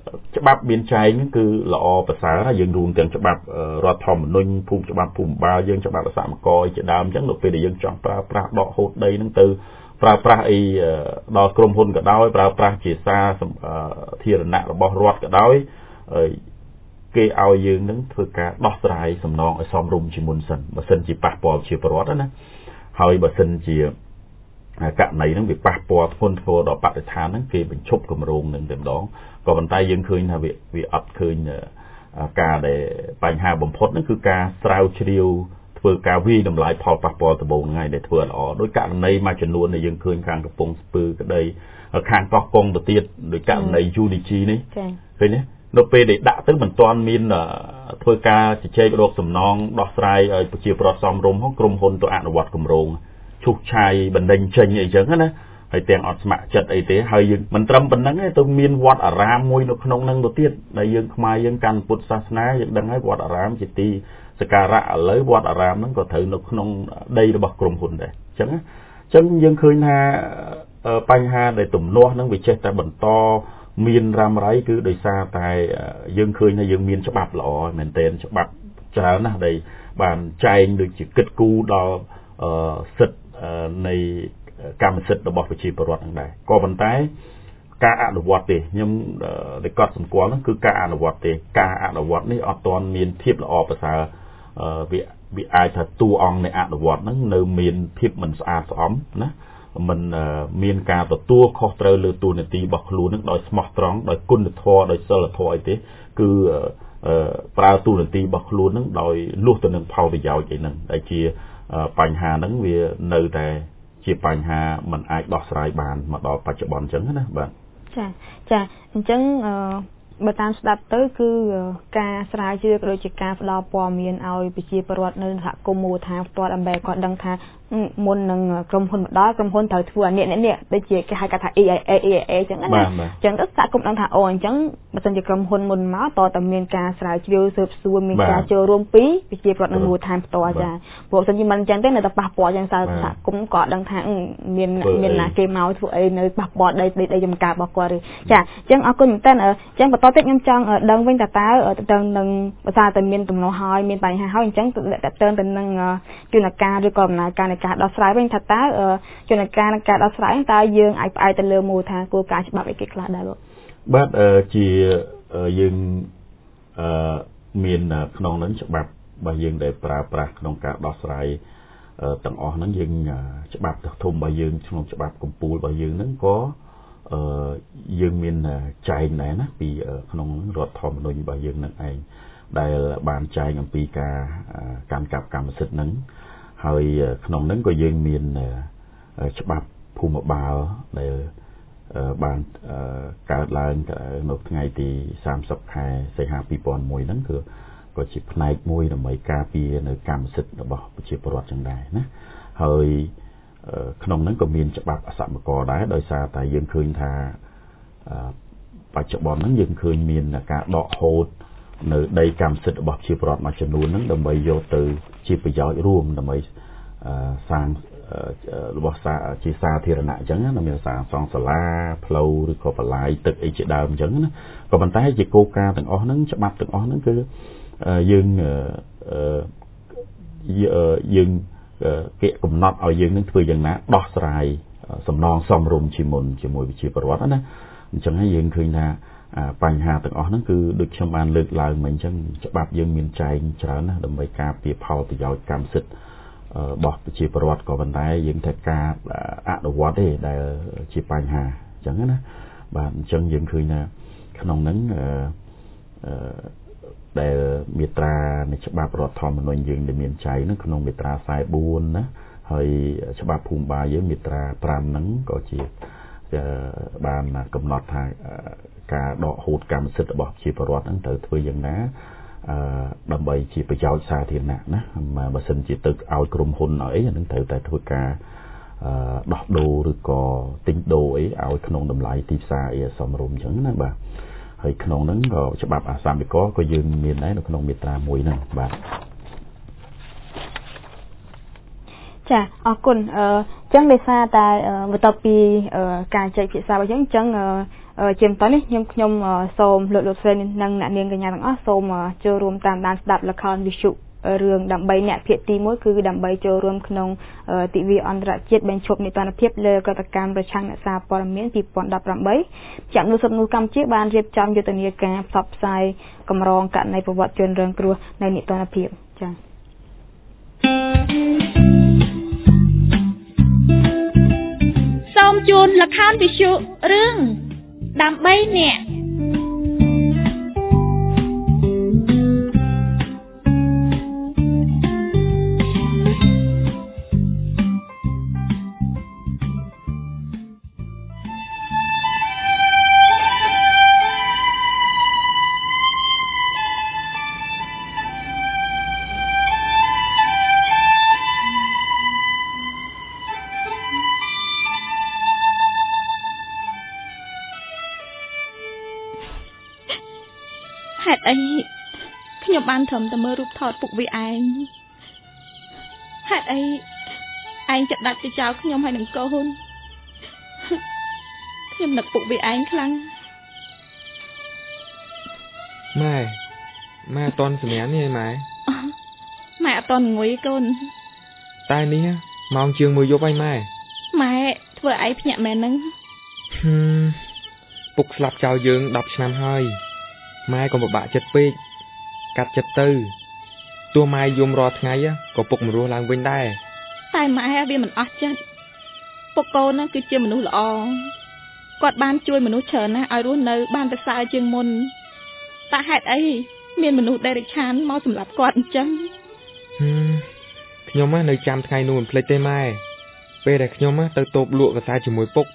ច្បាប់មានចែងហ្នឹងគឺល្អប្រសើរហើយយើងរួមទាំងច្បាប់រដ្ឋធម្មនុញ្ញភូមិច្បាប់ភូមិបាលយើងច្បាប់អសមករជាដើមអញ្ចឹងនៅពេលដែលយើងចង់ប្រើប្រាស់ដកហូតដីហ្នឹងទៅប្រើប្រាស់អីដល់ក្រុមហ៊ុនក៏ដោយប្រើប្រាស់ជាសារធារណៈរបស់រដ្ឋក៏ដោយគេឲ្យយើងនឹងធ្វើការដោះស្រាយសំណងឲ្យសមរម្យជាមុនសិនបើសិនជាប៉ះពាល់ជាប្រវត្តិណាហើយបើសិនជាករណីហ្នឹងវាប៉ះពាល់ធ្ងន់ធ្ងរដល់បរិស្ថានហ្នឹងគេបញ្ឈប់គម្រោងនឹងតែម្ដងក៏ប៉ុន្តែយើងឃើញថាវាវាអត់ឃើញការដែលបញ្ហាបំផុតហ្នឹងគឺការស្រាវជ្រាវធ្វើការវិយតម្លៃផលប៉ះពាល់ដំបូងថ្ងៃដែលធ្វើល្អដោយករណីមួយចំនួនដែលយើងឃើញខាងកំពង់ស្ពឺក្តីខាងកោះកុងទៅទៀតដោយករណី យូ ឌី ជី នេះឃើញទេនៅពេលដែលដាក់ទៅមិនទាន់មានធ្វើការជជែករកសំណងដោះស្រាយឲ្យប្រជាប្រដ្ឋសមរម្យក្រុមហ៊ុនទៅអនុវត្តគម្រោងឈូសឆាយបណ្ដេញចេញអីចឹងណាហើយទាំងអត់ស្ម័គ្រចិត្តអីទេហើយយើងមិនត្រឹមប៉ុណ្្នឹងទេទៅមានវត្តអារាមមួយនៅក្នុងហ្នឹងទៅទៀតដែលយើងខ្មែរយើងកាន់ពុទ្ធសាសនាយើងដឹងហើយវត្តអារាមជាទីសក្ការៈឥឡូវវត្តអារាមហ្នឹងក៏ត្រូវនៅក្នុងដីរបស់ក្រុមហ៊ុនដែរអញ្ចឹងណាអញ្ចឹងយើងឃើញថាបញ្ហាដែលទំនាស់ហ្នឹងវាចេះតែបន្តមានរ៉ាំរ៉ៃគឺដោយសារតែយើងឃើញថាយើងមានច្បាប់ល្អមែនទែនច្បាប់ច្រើនណាស់ដែលបានចែងដូចជាគិតគូរដល់សិទ្ធិនៃកម្មសិទ្ធិរបស់ប្រជាពលរដ្ឋហ្នឹងដែរក៏ប៉ុន្តែការអនុវត្តទេខ្ញុំដែលកត់សម្គាល់ហ្នឹងគឺការអនុវត្តទេការអនុវត្តនេះអត់ទាន់មានភាពល្អប្រសើរវាវាអាចថាតួអង្គនៃអនុវត្តហ្នឹងនៅមានភាពមិនស្អាតស្អំណាមិនមានការទទួលខុសត្រូវលើតួនាទីរបស់ខ្លួននឹងដោយស្មោះត្រង់ដោយគុណធម៌ដោយសិលធម៌អីទេគឺប្រើតួនាទីរបស់ខ្លួននឹងដោយលួសទៅនឹងផលប្រយោជន៍អីហ្នឹងដែលជាបញ្ហាហ្នឹងវានៅតែជាបញ្ហាមិនអាចដោះស្រាយបានមកដល់បច្ចុប្បន្នអញ្ចឹងណាបាទចាចាអញ្ចឹងបើតាមស្ដាប់ទៅគឺការស្រាវជ្រាវក៏ដូចជាការផ្ដល់ព័ត៌មានឲ្យប្រជាពលរដ្ឋនៅសហគមន៍មូលដ្ឋានផ្ទាល់ដើម្បីគាត់ដឹងថាមុននឹងក្រុមហ៊ុនមកដល់ក្រុមហ៊ុនត្រូវធ្វើអានេះនេះដូចជាគេហៅថា E I A E I A អញ្ចឹងណាអញ្ចឹងទៅសហគមន៍ដឹងថាអូអញ្ចឹងបើសិនជាក្រុមហ៊ុនមុនមកតើតើមានការស្រាវជ្រាវស៊ើបសួរមានការចូលរួមពីប្រជាពលរដ្ឋនៅមូលដ្ឋានផ្ទាល់ចាព្រោះបើសិនជាមិនអញ្ចឹងទេនៅតែប៉ះពាល់អញ្ចឹងសហគមន៍ក៏ដឹងថាមានមានណាគេមកធ្វើអីនៅប៉ះពាល់ដីដីចំការរបស់គាត់ទេចាអញ្ចឹងអរគុណមែនតើអញ្ចឹងបន្តទៀតខ្ញុំចង់ដឹងវិញតើតើទៅនឹងភាសាតែមានទំនាស់ហើយមានបញ្ហាហើយអញ្ចឹងតើតើទៅនឹងយន្តការឬក៏ដំណើរការនៃការដោះស្រាយវិញថាតើយន្តការនៃការដោះស្រាយតើយើងអាចផ្អែកទៅលើមូលដ្ឋានគោលការណ៍ច្បាប់អីគេខ្លះដែរលោកបាទជាយើងមានក្នុងនឹងច្បាប់របស់យើងដែលប្រើប្រាស់ក្នុងការដោះស្រាយទាំងអស់ហ្នឹងយើងច្បាប់ធំរបស់យើងក្នុងច្បាប់កម្ពុជារបស់យើងហ្នឹងក៏យើងមានចែងដែរណាពីក្នុងរដ្ឋធម្មនុញ្ញរបស់យើងនឹងឯងដែលបានចែងអំពីការកាន់កាប់កម្មសិទ្ធិហ្នឹងហើយក្នុងហ្នឹងក៏យើងមានច្បាប់ភូមិបាលដែលបានកើតឡើងនៅថ្ងៃទីសាមសិបខែសីហាពីរពាន់មួយហ្នឹងគឺក៏ជាផ្នែកមួយដើម្បីការពារនៅកម្មសិទ្ធិរបស់ប្រជាពលរដ្ឋចឹងដែរណាហើយក្នុងហ្នឹងក៏មានច្បាប់អសមករដែរដោយសារតែយើងឃើញថាបច្ចុប្បន្នហ្នឹងយើងឃើញមានការដកហូតនៅដីកម្មសិទ្ធិរបស់ប្រជាពលរដ្ឋមួយចំនួនហ្នឹងដើម្បីយកទៅជាប្រយោជន៍រួមដើម្បីសាងរបស់ជាសាធារណៈអញ្ចឹងណាមានសាសង់សាលាផ្លូវឬក៏បន្លាយទឹកអីជាដើមអញ្ចឹងណាក៏ប៉ុន្តែជាគោលការណ៍ទាំងអស់ហ្នឹងច្បាប់ទាំងអស់ហ្នឹងគឺយើងយើងគេកំណត់ឲ្យយើងនឹងធ្វើយ៉ាងណាដោះស្រាយសំណងសមរម្យជាមុនជាមួយវិជាប្រវត្តិណាអញ្ចឹងហើយយើងឃើញថាបញ្ហាទាំងអស់ហ្នឹងគឺដូចខ្ញុំបានលើកឡើងមិញអញ្ចឹងច្បាប់យើងមានចែងច្រើនណាស់ដើម្បីការពារផលប្រយោជន៍កម្មសិទ្ធិរបស់ប្រជាពលរដ្ឋក៏ប៉ុន្តែយើងត្រូវការអនុវត្តទេដែលជាបញ្ហាអញ្ចឹងណាបាទអញ្ចឹងយើងឃើញថាក្នុងហ្នឹងអឺដែលមាត្រានៃច្បាប់រដ្ឋធម្មនុញ្ញយើងដែលមានចែងហ្នឹងក្នុងមាត្រាខ្សែបួនណាហើយច្បាប់ភូមិបាលយើងមាត្រាប្រាំហ្នឹងក៏ជាបានកំណត់ថាការដកហូតកម្មសិទ្ធិរបស់ប្រជាពលរដ្ឋហ្នឹងត្រូវធ្វើយ៉ាងណាអឺដើម្បីជាប្រយោជន៍សាធារណៈណាបើសិនជាទៅឲ្យក្រុមហ៊ុនឲ្យអីអានឹងត្រូវតែធ្វើការអឺដោះដូរឬក៏ទិញដូរអីឲ្យក្នុងតម្លៃទីផ្សារអីសមរម្យអញ្ចឹងណាបាទហើយក្នុងហ្នឹងក៏ច្បាប់អាសាមិកក៏យើងមានដែរនៅក្នុងមាត្រាមួយហ្នឹងបាទចាអរគុណអឺចឹងដោយសារតែបន្ទាប់ពីការចែកភាសារបស់យើងចឹងជាបន្តនេះខ្ញុំខ្ញុំសូមលោកលោកស្រីនិងអ្នកនាងកញ្ញាទាំងអស់សូមចូលរួមតាមដានស្ដាប់ល្ខោនវិទ្យុរឿងដើម្បីអ្នកភាគទីមួយគឺដើម្បីចូលរួមក្នុងទិវាអន្តរជាតិបញ្ឈប់នីតិរដ្ឋភាពលើកតកម្មប្រឆាំងអ្នកសារព័ត៌មានពីរពាន់ដប់ប្រាំបីជាមនូសុខនោះកម្ពុជាបានរៀបចំយុទ្ធនាការផ្សព្វផ្សាយកម្រងករណីប្រវត្តិជនរងគ្រោះនៃនីតិរដ្ឋភាពចា៎សូមជូនល្ខោនវិទ្យុរឿងដើម្បីអ្នកហេតុអីខ្ញុំបានត្រឹមតែមើលរូបថតពុកវាឯងហេតុអីឯងចិត្តដាច់ទៅចោលខ្ញុំហើយនឹងកូនខ្ញុំនឹកពុកវាឯងខ្លាំងម៉ែម៉ែអត់តន់សម្រាប់នេះឯងម៉ែម៉ែអត់តន់ងុយកូនតែនេះម៉ោងជាងមួយយប់ហើយម៉ែម៉ែធ្វើអីភ្ញាក់មែនហ្នឹងពុកស្លាប់ចោលយើងដប់ឆ្នាំហើយម៉ែកុំពិបាកចិត្តពេកកាត់ចិត្តទៅទោះម៉ែយំរាល់ថ្ងៃក៏ពុកមិនរស់ឡើងវិញដែរតែម៉ែវាមិនអស់ចិត្តពុកកូនហ្នឹងគឺជាមនុស្សល្អគាត់បានជួយមនុស្សច្រើនណាស់ឲ្យរស់នៅបានប្រសើរជាងមុនតែហេតុអីមានមនុស្សដែលរិះឆានមកសម្លាប់គាត់អញ្ចឹងខ្ញុំនៅចាំថ្ងៃនោះមិនភ្លេចទេម៉ែពេលដែលខ្ញុំទៅតូបលក់កសែតជាមួយពុក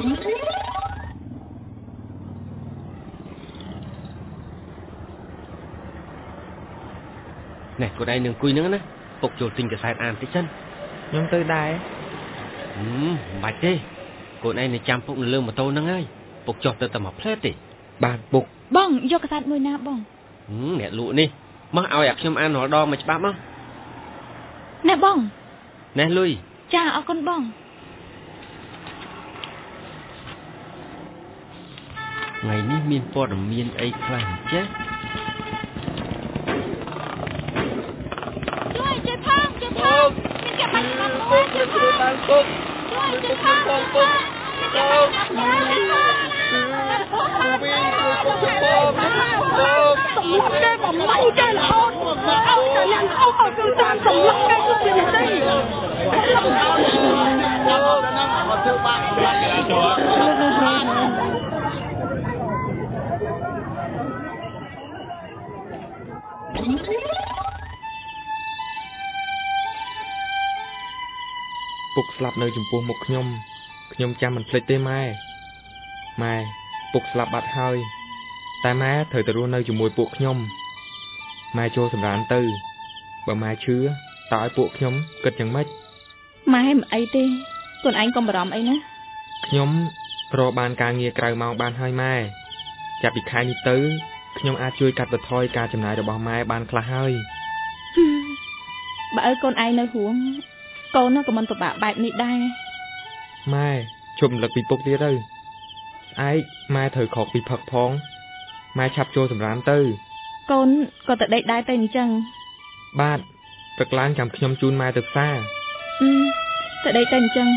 ណែគាត់ឯងនឹងអង្គុយហ្នឹងណាពុកចូលទិញកសែតអានតិចសិនខ្ញុំទៅដែរហឹមមិនបាច់ទេគាត់ឯងនឹងចាំពុកនៅលើម៉ូតូហ្នឹងហើយពុកចុះទៅតែមួយផ្លែតទេបាទពុកបងយកកសែតមួយណាបងហឹមអ្នកលក់នេះមកឲ្យអាខ្ញុំអានរាល់ដងមួយច្បាប់មកណែបងណែលុយចាអរគុណបងថ្ងៃនេះមានព័ត៌មានអីខ្លះចាHãy subscribe cho kênh Ghiền Mì Gõ để không bỏពុកស្លាប់នៅចំពោះមុខខ្ញុំខ្ញុំចាំមិនភ្លេចទេម៉ែម៉ែពុកស្លាប់បាត់ហើយតែម៉ែត្រូវទៅរស់នៅជាមួយពួកខ្ញុំម៉ែចូលសម្រានទៅបើម៉ែឈឺតើឲ្យពួកខ្ញុំគិតយ៉ាងម៉េចម៉ែមិនអីទេខ្លួនឯងកុំបារម្ភអីណាខ្ញុំរកបានការងារក្រៅម៉ោងបានហើយម៉ែចាប់ពីខែនេះទៅខ្ញុំអាចជួយកាត់បន្ថយការចំណាយរបស់ម៉ែបានខ្លះហើយបើឲ្យកូនឯងនៅរួងកូនក៏មិនពិបាកបែបនេះដែរម៉ែជប់រំលឹកពីពុកទៀតទៅស្អែកម៉ែត្រូវខកពីផឹកផងម៉ែឆាប់ចូលសម្រានទៅកូនក៏ទៅដេកដែរទៅអញ្ចឹងបាទព្រឹកឡើងចាំខ្ញុំជូនម៉ែទៅផ្សារទៅដេកទៅអញ្ចឹង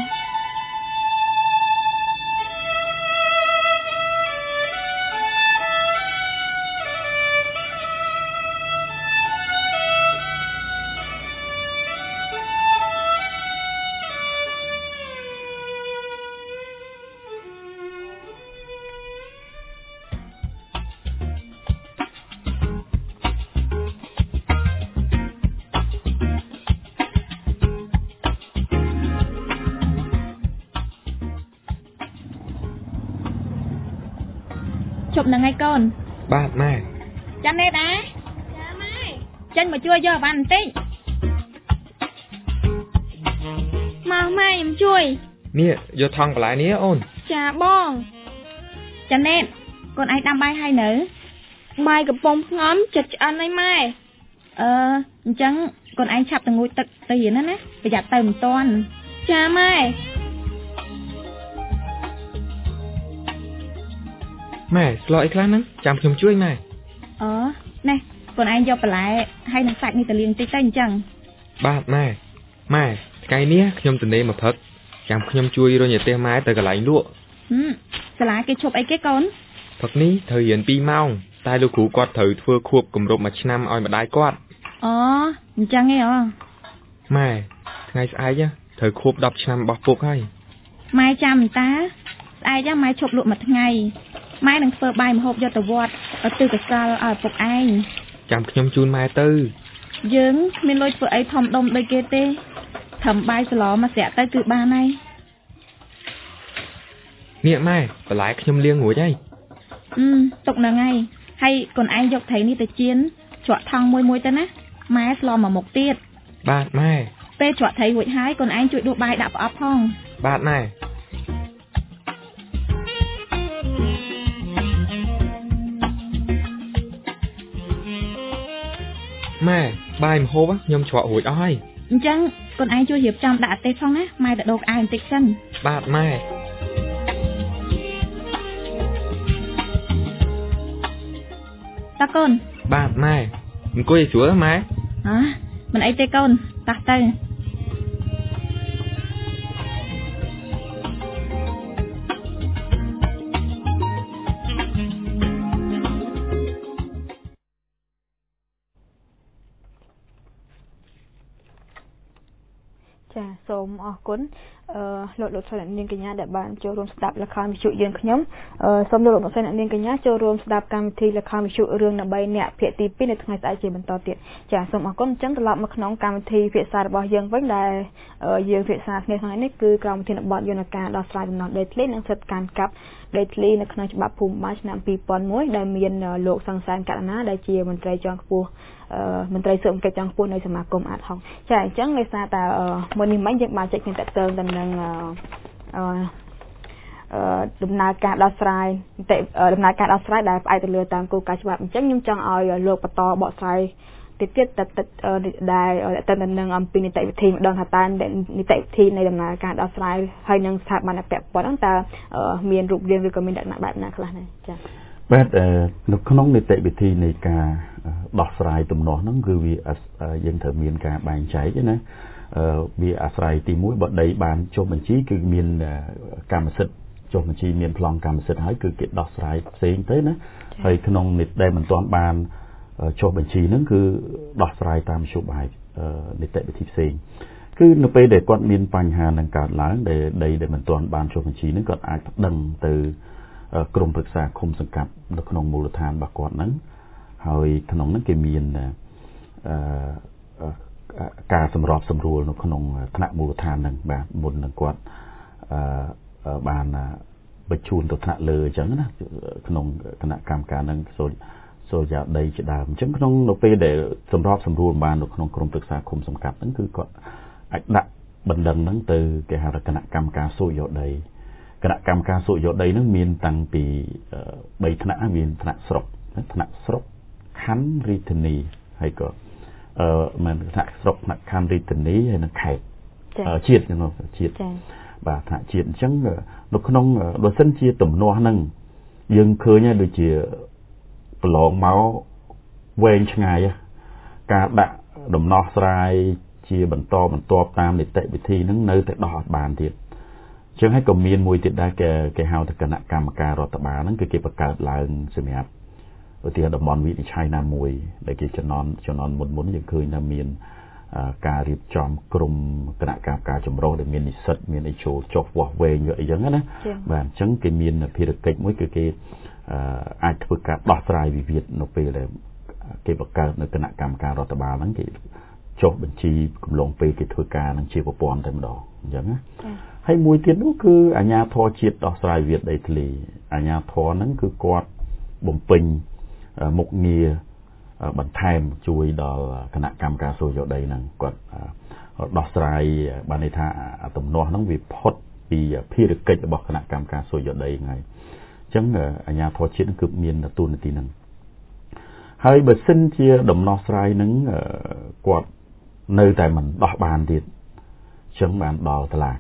ជប់នឹងហើយកូនបាទម៉ែចាំនេះដែរចាម៉ែចេញមកជួយយកអីវ៉ាន់បន្តិចមកម៉ែខ្ញុំជួយនេះយកថង់បន្លែនេះអូនចាបងចាណែតកូនឯងដាំបាយហើយនៅបាយកំពុងផ្ងំចិត្តឆ្អិនហើយម៉ែអឺអញ្ចឹងកូនឯងឆាប់ទៅងូតទឹកទៅរៀនណាណាប្រយ័ត្នទៅមិនតាន់ចាម៉ែម៉ែស្លោអីខ្លះហ្នឹងចាំខ្ញុំជួយម៉ែអូណែកូនឯងយកបន្លែហើយនឹងសាច់នេះទៅលាងតិចទៅអញ្ចឹងបាទម៉ែម៉ែថ្ងៃនេះខ្ញុំទៅនេមកផឹកចាំខ្ញុំជួយរុញឲ្យផ្ទះម៉ែទៅកន្លែងលក់ហឹមសាលាគេឈប់អីគេកូនផឹកនេះត្រូវរៀនពីរម៉ោងតែលោកគ្រូគាត់ត្រូវធ្វើខួបគម្រប់មួយឆ្នាំឲ្យម្ដាយគាត់អូអញ្ចឹងឯងអូម៉ែថ្ងៃស្អែកត្រូវខួបដប់ឆ្នាំរបស់ពុកហើយម៉ែចាំតាស្អែកម៉ែឈប់លក់មួយថ្ងៃម៉ែនឹងធ្វើបាយម្ហូបយកទៅវត្តឲ្យទិសកសលឲ្យពុកឯងចាំខ្ញុំជូនម៉ែទៅយើងគ្មានលុយធ្វើអីធំដុំដូចគេទេធ្វើបាយស្លមកស្រាក់ទៅគឺបានហើយនេះម៉ែបន្លែខ្ញុំលាងរួចហើយអឺទុកនឹងហើយហើយកូនឯងយកត្រីនេះទៅចៀនច្រក់ថង់មួយមួយទៅណាម៉ែស្លមកមុខទៀតបាទម៉ែពេលច្រក់ត្រីរួចហើយកូនឯងជួយដួសបាយដាក់ប្រអប់ផងបាទម៉ែម៉ែបាយម្ហូបខ្ញុំច្រករួចអស់ហើយអញ្ចឹងកូនឯងជួយរៀបចំដាក់អទេសផងណាម៉ែទៅដូរក្អែបន្តិចសិនបាទម៉ែតាកូនបាទម៉ែអង្គុយឲ្យស្រួលម៉ែហ៎មិនអីទេកូនតោះទៅចាសូមអរគុណអឺលោកលោកស្រីអ្នកនាងកញ្ញាដែលបានចូលរួមស្ដាប់ល្ខោនវិទ្យុយើងខ្ញុំអឺសូមលោកលោកស្រីអ្នកនាងកញ្ញាចូលរួមស្ដាប់កម្មវិធីល្ខោនវិទ្យុរឿងដើម្បីអ្នកភាគទីពីរនៅថ្ងៃស្អែកជាបន្តទៀតចាសូមអរគុណអញ្ចឹងត្រឡប់មកក្នុងកម្មវិធីភាសារបស់យើងវិញដែលយើងភាសាគ្នាថ្ងៃនេះគឺក្រមវិធានបទយន្តការដោះស្រាយដំណោះដីធ្លីនិងសិទ្ធិកាន់កាប់ដីធ្លីនៅក្នុងច្បាប់ភូមិបាលឆ្នាំពីរពាន់មួយដែលមានលោកសង្សានករណាដែលជាមន្ត្រីជាន់ខ្ពស់អឺមន្ត្រីស៊ើបអង្កេតជាន់ខ្ពស់នៃសមាគមអាតហុកចាអញ្ចឹងដោយសារតែមុននេះមិញយើងបានចេញគ្នាតទៅទៅនឹងអឺអឺដំណើរការដោះស្រាយដំណើរការដោះស្រាយដែលផ្អែកទៅលើតាមគោលការណ៍ច្បាប់អញ្ចឹងខ្ញុំចង់ឲ្យលោកបន្តបកស្រាយទៀតទៀតតែដែលទៅនឹងអំពីនីតិវិធីម្ដងថាតើនីតិវិធីនៃដំណើរការដោះស្រាយហើយនឹងស្ថាប័នពាក់ព័ន្ធហ្នឹងតើមានរូបរាងឬក៏មានលក្ខណៈបែបណាខ្លះដែរចា៎បាទនៅក្នុងនីតិវិធីនៃការដោះស្រាយទំនាស់ហ្នឹងគឺវាយើងត្រូវមានការបែងចែកណាវាអាស្រ័យទីមួយបើដីបានចុះបញ្ជីគឺមានកម្មសិទ្ធិចុះបញ្ជីមានប្លង់កម្មសិទ្ធិហើយគឺគេដោះស្រាយផ្សេងទៅណាហើយក្នុងនីតិដែលមិនទាន់បានចុះបញ្ជីហ្នឹងគឺដោះស្រាយតាមមធ្យោបាយនីតិវិធីផ្សេងគឺនៅពេលដែលគាត់មានបញ្ហានឹងកើតឡើងដែលដីដែលមិនទាន់បានចុះបញ្ជីហ្នឹងគាត់អាចប្តឹងទៅក្រមប្រឹក្សាឃុំសង្កាត់នៅក្នុងមូលដ្ឋានរបស់គាត់ហ្នឹងហើយក្នុងហ្នឹងគេមានអឺការសម្របសម្រួលនៅក្នុងថ្នាក់មូលដ្ឋានហ្នឹងបាទមុននឹងគាត់អឺបានបញ្ជូនទៅថ្នាក់លើអញ្ចឹងណាក្នុងគណៈកម្មការហ្នឹងសូលសូលយ៉ាដីជាដើមអញ្ចឹងក្នុងនៅពេលដែលសម្របសម្រួលបាននៅក្នុងក្រមប្រឹក្សាឃុំសង្កាត់ហ្នឹងគឺគាត់អាចដាក់បណ្ដឹងហ្នឹងទៅគេហៅថាគណៈកម្មការសូលយ៉ាដីគណៈកម្មការសូលយ៉ាដីហ្នឹងមានតាំងពីបីថ្នាក់មានថ្នាក់ស្រុកថ្នាក់ស្រុកខណ្ឌរាជធានីហើយក៏អឺមិនថ្នាក់ស្រុកថ្នាក់ខណ្ឌរាជធានីហើយនិងខេត្តជាតិហ្នឹងជាតិបាទថ្នាក់ជាតិអញ្ចឹងនៅក្នុងបើសិនជាទំនាស់ហ្នឹងយើងឃើញហើយដូចជាប្រឡងមកវែងឆ្ងាយការដាក់ដំណោះស្រាយជាបន្តបន្ទាប់តាមនីតិវិធីហ្នឹងនៅតែដោះអត់បានទៀតអញ្ចឹងហើយក៏មានមួយទៀតដែរគេគេហៅថាគណៈកម្មការរដ្ឋបាលហ្នឹងគឺគេបង្កើតឡើងសម្រាប់ឧទាហរណ៍តំបន់វិនិច្ឆ័យណាមួយដែលគេចំណន់ចំណន់មុនមុនយើងឃើញថាមានការរៀបចំក្រុមគណៈកម្មការចម្រុះដែលមាននិស្សិតមានអីចូលចុះវាស់វែងអីចឹងណាបាទអញ្ចឹងគេមានភារកិច្ចមួយគឺគេអាចធ្វើការដោះស្រាយវិវាទនៅពេលដែលគេបង្កើតនៅគណៈកម្មការរដ្ឋបាលហ្នឹងគេចុះបញ្ជីកំឡុងពេលគេធ្វើការនឹងជាប្រព័ន្ធតែម្ដងអញ្ចឹងណាហើយមួយទៀតនោះគឺអាជ្ញាធរជាតិដោះស្រាយវិវាទដីធ្លីអាជ្ញាធរហ្នឹងគឺគាត់បំពេញមុខងារបន្ថែមជួយដល់គណៈកម្មការសូលយោដីហ្នឹងគាត់ដោះស្រាយបានន័យថាទំនាស់ហ្នឹងវាផុតពីភារកិច្ចរបស់គណៈកម្មការសូលយោដីហ្នឹងហើយអញ្ចឹងអាជ្ញាធរជាតិគឺមានតួនាទីហ្នឹងហើយបើសិនជាដំណោះស្រាយហ្នឹងគាត់នៅតែមិនដោះបានទៀតអញ្ចឹងបានដល់តុលាការអ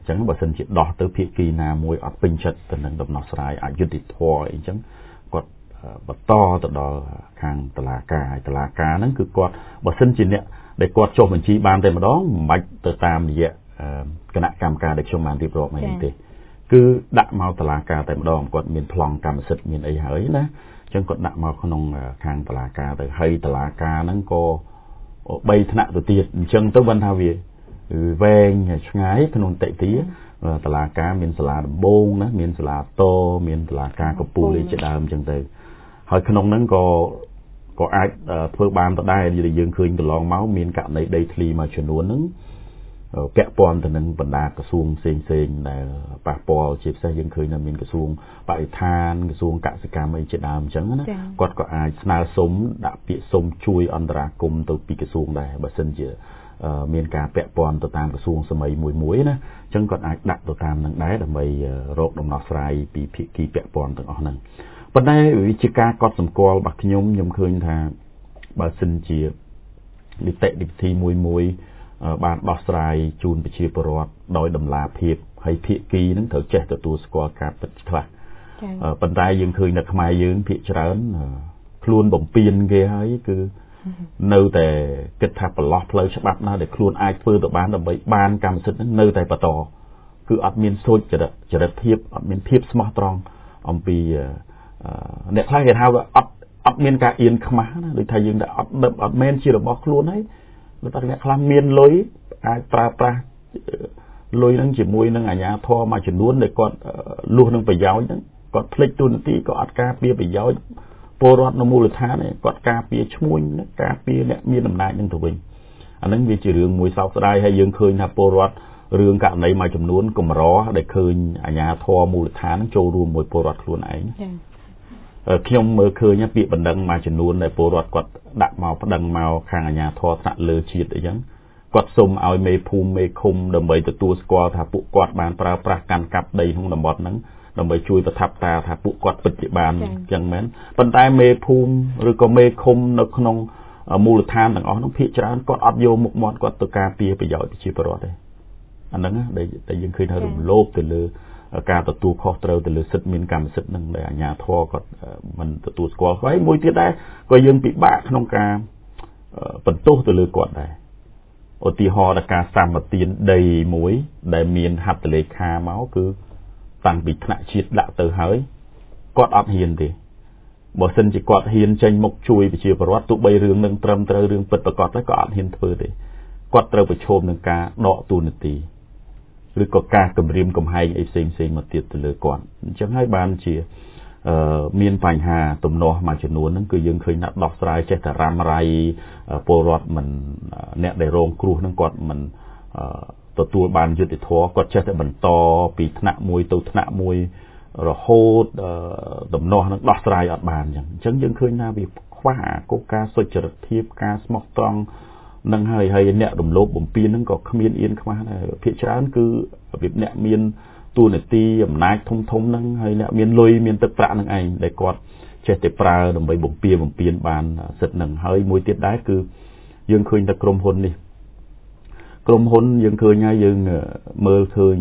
ចឹងបើសិនជាដោះទៅភាគីណាមួយអត់ពេញចិត្តទៅនឹងដំណោះស្រាយអយុត្តិធម៌អីចឹងគាត់បន្តទៅដល់ខាងតុលាការហើយតុលាការហ្នឹងគឺគាត់បើសិនជាអ្នកដែលគាត់ចុះបញ្ជីបានតែម្ដងមិនបាច់ទៅតាមរយៈគណៈកម្មការដែលខ្ញុំបានរៀបរាប់មកនេះទេគឺដាក់មកតុលាការតែម្ដងគាត់មានប្លង់កម្មសិទ្ធិមានអីហើយណាអញ្ចឹងគាត់ដាក់មកក្នុងខាងតុលាការទៅហើយតុលាការហ្នឹងក៏បីថ្នាក់ទៅទៀតអញ្ចឹងទៅបានថាវាវែងឆ្ងាយក្នុងតិទីតុលាការមានសាលាដំបងណាមានសាលាតមានតុលាការកំពូលជាដើមអញ្ចឹងទៅហើយក្នុងហ្នឹងក៏ក៏អាចធ្វើបានទៅដែរយើងឃើញកន្លងមកមានករណីដីធ្លីមួយចំនួនហ្នឹងពាក់ព័ន្ធទៅនឹងបណ្ដាក្រសួងផ្សេងផ្សេងដែលប៉ះពាល់ជាពិសេសយើងឃើញថាមានក្រសួងបរិស្ថានក្រសួងកសិកម្មអីជាដើមអញ្ចឹងណាគាត់ក៏អាចស្នើសុំដាក់ពាក្យសុំជួយអន្តរាគមន៍ទៅពីក្រសួងដែរបើសិនជាមានការពាក់ព័ន្ធទៅតាមក្រសួងសម័យមួយមួយណាអញ្ចឹងគាត់អាចដាក់ទៅតាមនឹងដែរដើម្បីរកដំណោះស្រាយពីភាគីពាក់ព័ន្ធទាំងអស់ហ្នឹងប៉ុន្តែវិជាការកត់សម្គាល់របស់ខ្ញុំខ្ញុំឃើញថាបើសិនជានីតិវិធីមួយមួយបានដោះស្រាយជូនប្រជាពលរដ្ឋដោយតម្លាភាពហើយភាគីនឹងត្រូវចេះទទួលស្គាល់ការពិតខ្លះប៉ុន្តែយើងឃើញនៅខ្មែរយើងភាគច្រើនខ្លួនបំពេញគេហើយគឺនៅតែគិតថាប្រឡោះផ្លូវច្បាប់ណាដែលខ្លួនអាចធ្វើទៅបានដើម្បីបានកម្មសិទ្ធិនឹងនៅតែបន្តគឺអត់មានសូចចរិតចរិតភាពអត់មានភាពស្មោះត្រង់អំពីអ្នកខ្លះគេថាអត់អត់មានការអៀនខ្មាស់ណាដូចថាយើងតែអត់អត់មែនជារបស់ខ្លួនហើយបើតែអ្នកខ្លះមានលុយអាចប្រើប្រាស់លុយហ្នឹងជាមួយនឹងអាជ្ញាធរមួយចំនួនដែលគាត់លួសនឹងប្រយោជន៍ហ្នឹងគាត់ភ្លេចទូនាទីក៏អត់ការពារប្រយោជន៍ពលរដ្ឋនៅមូលដ្ឋានឯងគាត់ការពារឈ្មួញការពារអ្នកមានអំណាចនឹងទៅវិញអាហ្នឹងវាជារឿងមួយសោកស្ដាយហើយយើងឃើញថាពលរដ្ឋរឿងករណីមួយចំនួនកម្រដែលឃើញអាជ្ញាធរមូលដ្ឋានចូលរួមមួយពលរដ្ឋខ្លួនឯងខ្ញុំមើលឃើញពាក្យបណ្ដឹងមួយចំនួនដែលពលរដ្ឋគាត់ដាក់មកប្តឹងមកខាងអាជ្ញាធរថ្នាក់លើជាតិអីចឹងគាត់សុំឲ្យមេភូមិមេឃុំដើម្បីទទួលស្គាល់ថាពួកគាត់បានប្រើប្រាស់កាន់កាប់ដីក្នុងតំបន់ហ្នឹងដើម្បីជួយប្រថាប់តាថាពួកគាត់ពិតជាបានចឹងមែនប៉ុន្តែមេភូមិឬក៏មេឃុំនៅក្នុងមូលដ្ឋានទាំងអស់ហ្នឹងភាគច្រើនគាត់អត់យកមុខមាត់គាត់ទៅការពារប្រយោជន៍ប្រជាពលរដ្ឋទេអាហ្នឹងដែលយើងឃើញថារំលោភទៅលើការទទួលខុសត្រូវទៅលើសិទ្ធិមានកម្មសិទ្ធិនឹងដែលអាជ្ញាធរគាត់មិនទទួលស្គាល់ហើយមួយទៀតដែរក៏យើងពិបាកក្នុងការបន្ទោសទៅលើគាត់ដែរឧទាហរណ៍ដល់ការសម្បទានដីមួយដែលមានហត្ថលេខាមកគឺតាំងពីថ្នាក់ជាតិដាក់ទៅហើយគាត់អត់ហ៊ានទេបើសិនជាគាត់ហ៊ានចេញមុខជួយប្រជាពលរដ្ឋទោះបីរឿងនឹងត្រឹមត្រូវរឿងពិតប្រាកដទៅក៏អត់ហ៊ានធ្វើទេគាត់ត្រូវប្រឈមនឹងការដកទូនាទីឬក៏ការគម្រាមកំហែងអីផ្សេងផ្សេងមកទៀតទៅលើគាត់អញ្ចឹងហើយបានជាមានបញ្ហាទំនាស់មួយចំនួនហ្នឹងគឺយើងឃើញថាដោះស្រាយចេះតែរ៉ាំរ៉ៃពលរដ្ឋមិនអ្នកដែលរងគ្រោះហ្នឹងគាត់មិនទទួលបានយុត្តិធម៌គាត់ចេះតែបន្តពីថ្នាក់មួយទៅថ្នាក់មួយរហូតទំនាស់ហ្នឹងដោះស្រាយអត់បានអញ្ចឹងអញ្ចឹងយើងឃើញថាវាខ្វះអាកុសការសុចរិតភាពការស្មោះត្រង់នឹងហើយហើយអ្នករំលោភបំពានហ្នឹងក៏គ្មានអៀនខ្មាស់ដែរភាគច្រើនគឺរបៀបអ្នកមានទូនាទីអំណាចធំធំហ្នឹងហើយអ្នកមានលុយមានទឹកប្រាក់ហ្នឹងឯងដែលគាត់ចេះតែប្រើដើម្បីបំពានបំពានបានសិទ្ធិហ្នឹងហើយមួយទៀតដែរគឺយើងឃើញតែក្រុមហ៊ុននេះក្រុមហ៊ុនយើងឃើញហើយយើងមើលឃើញ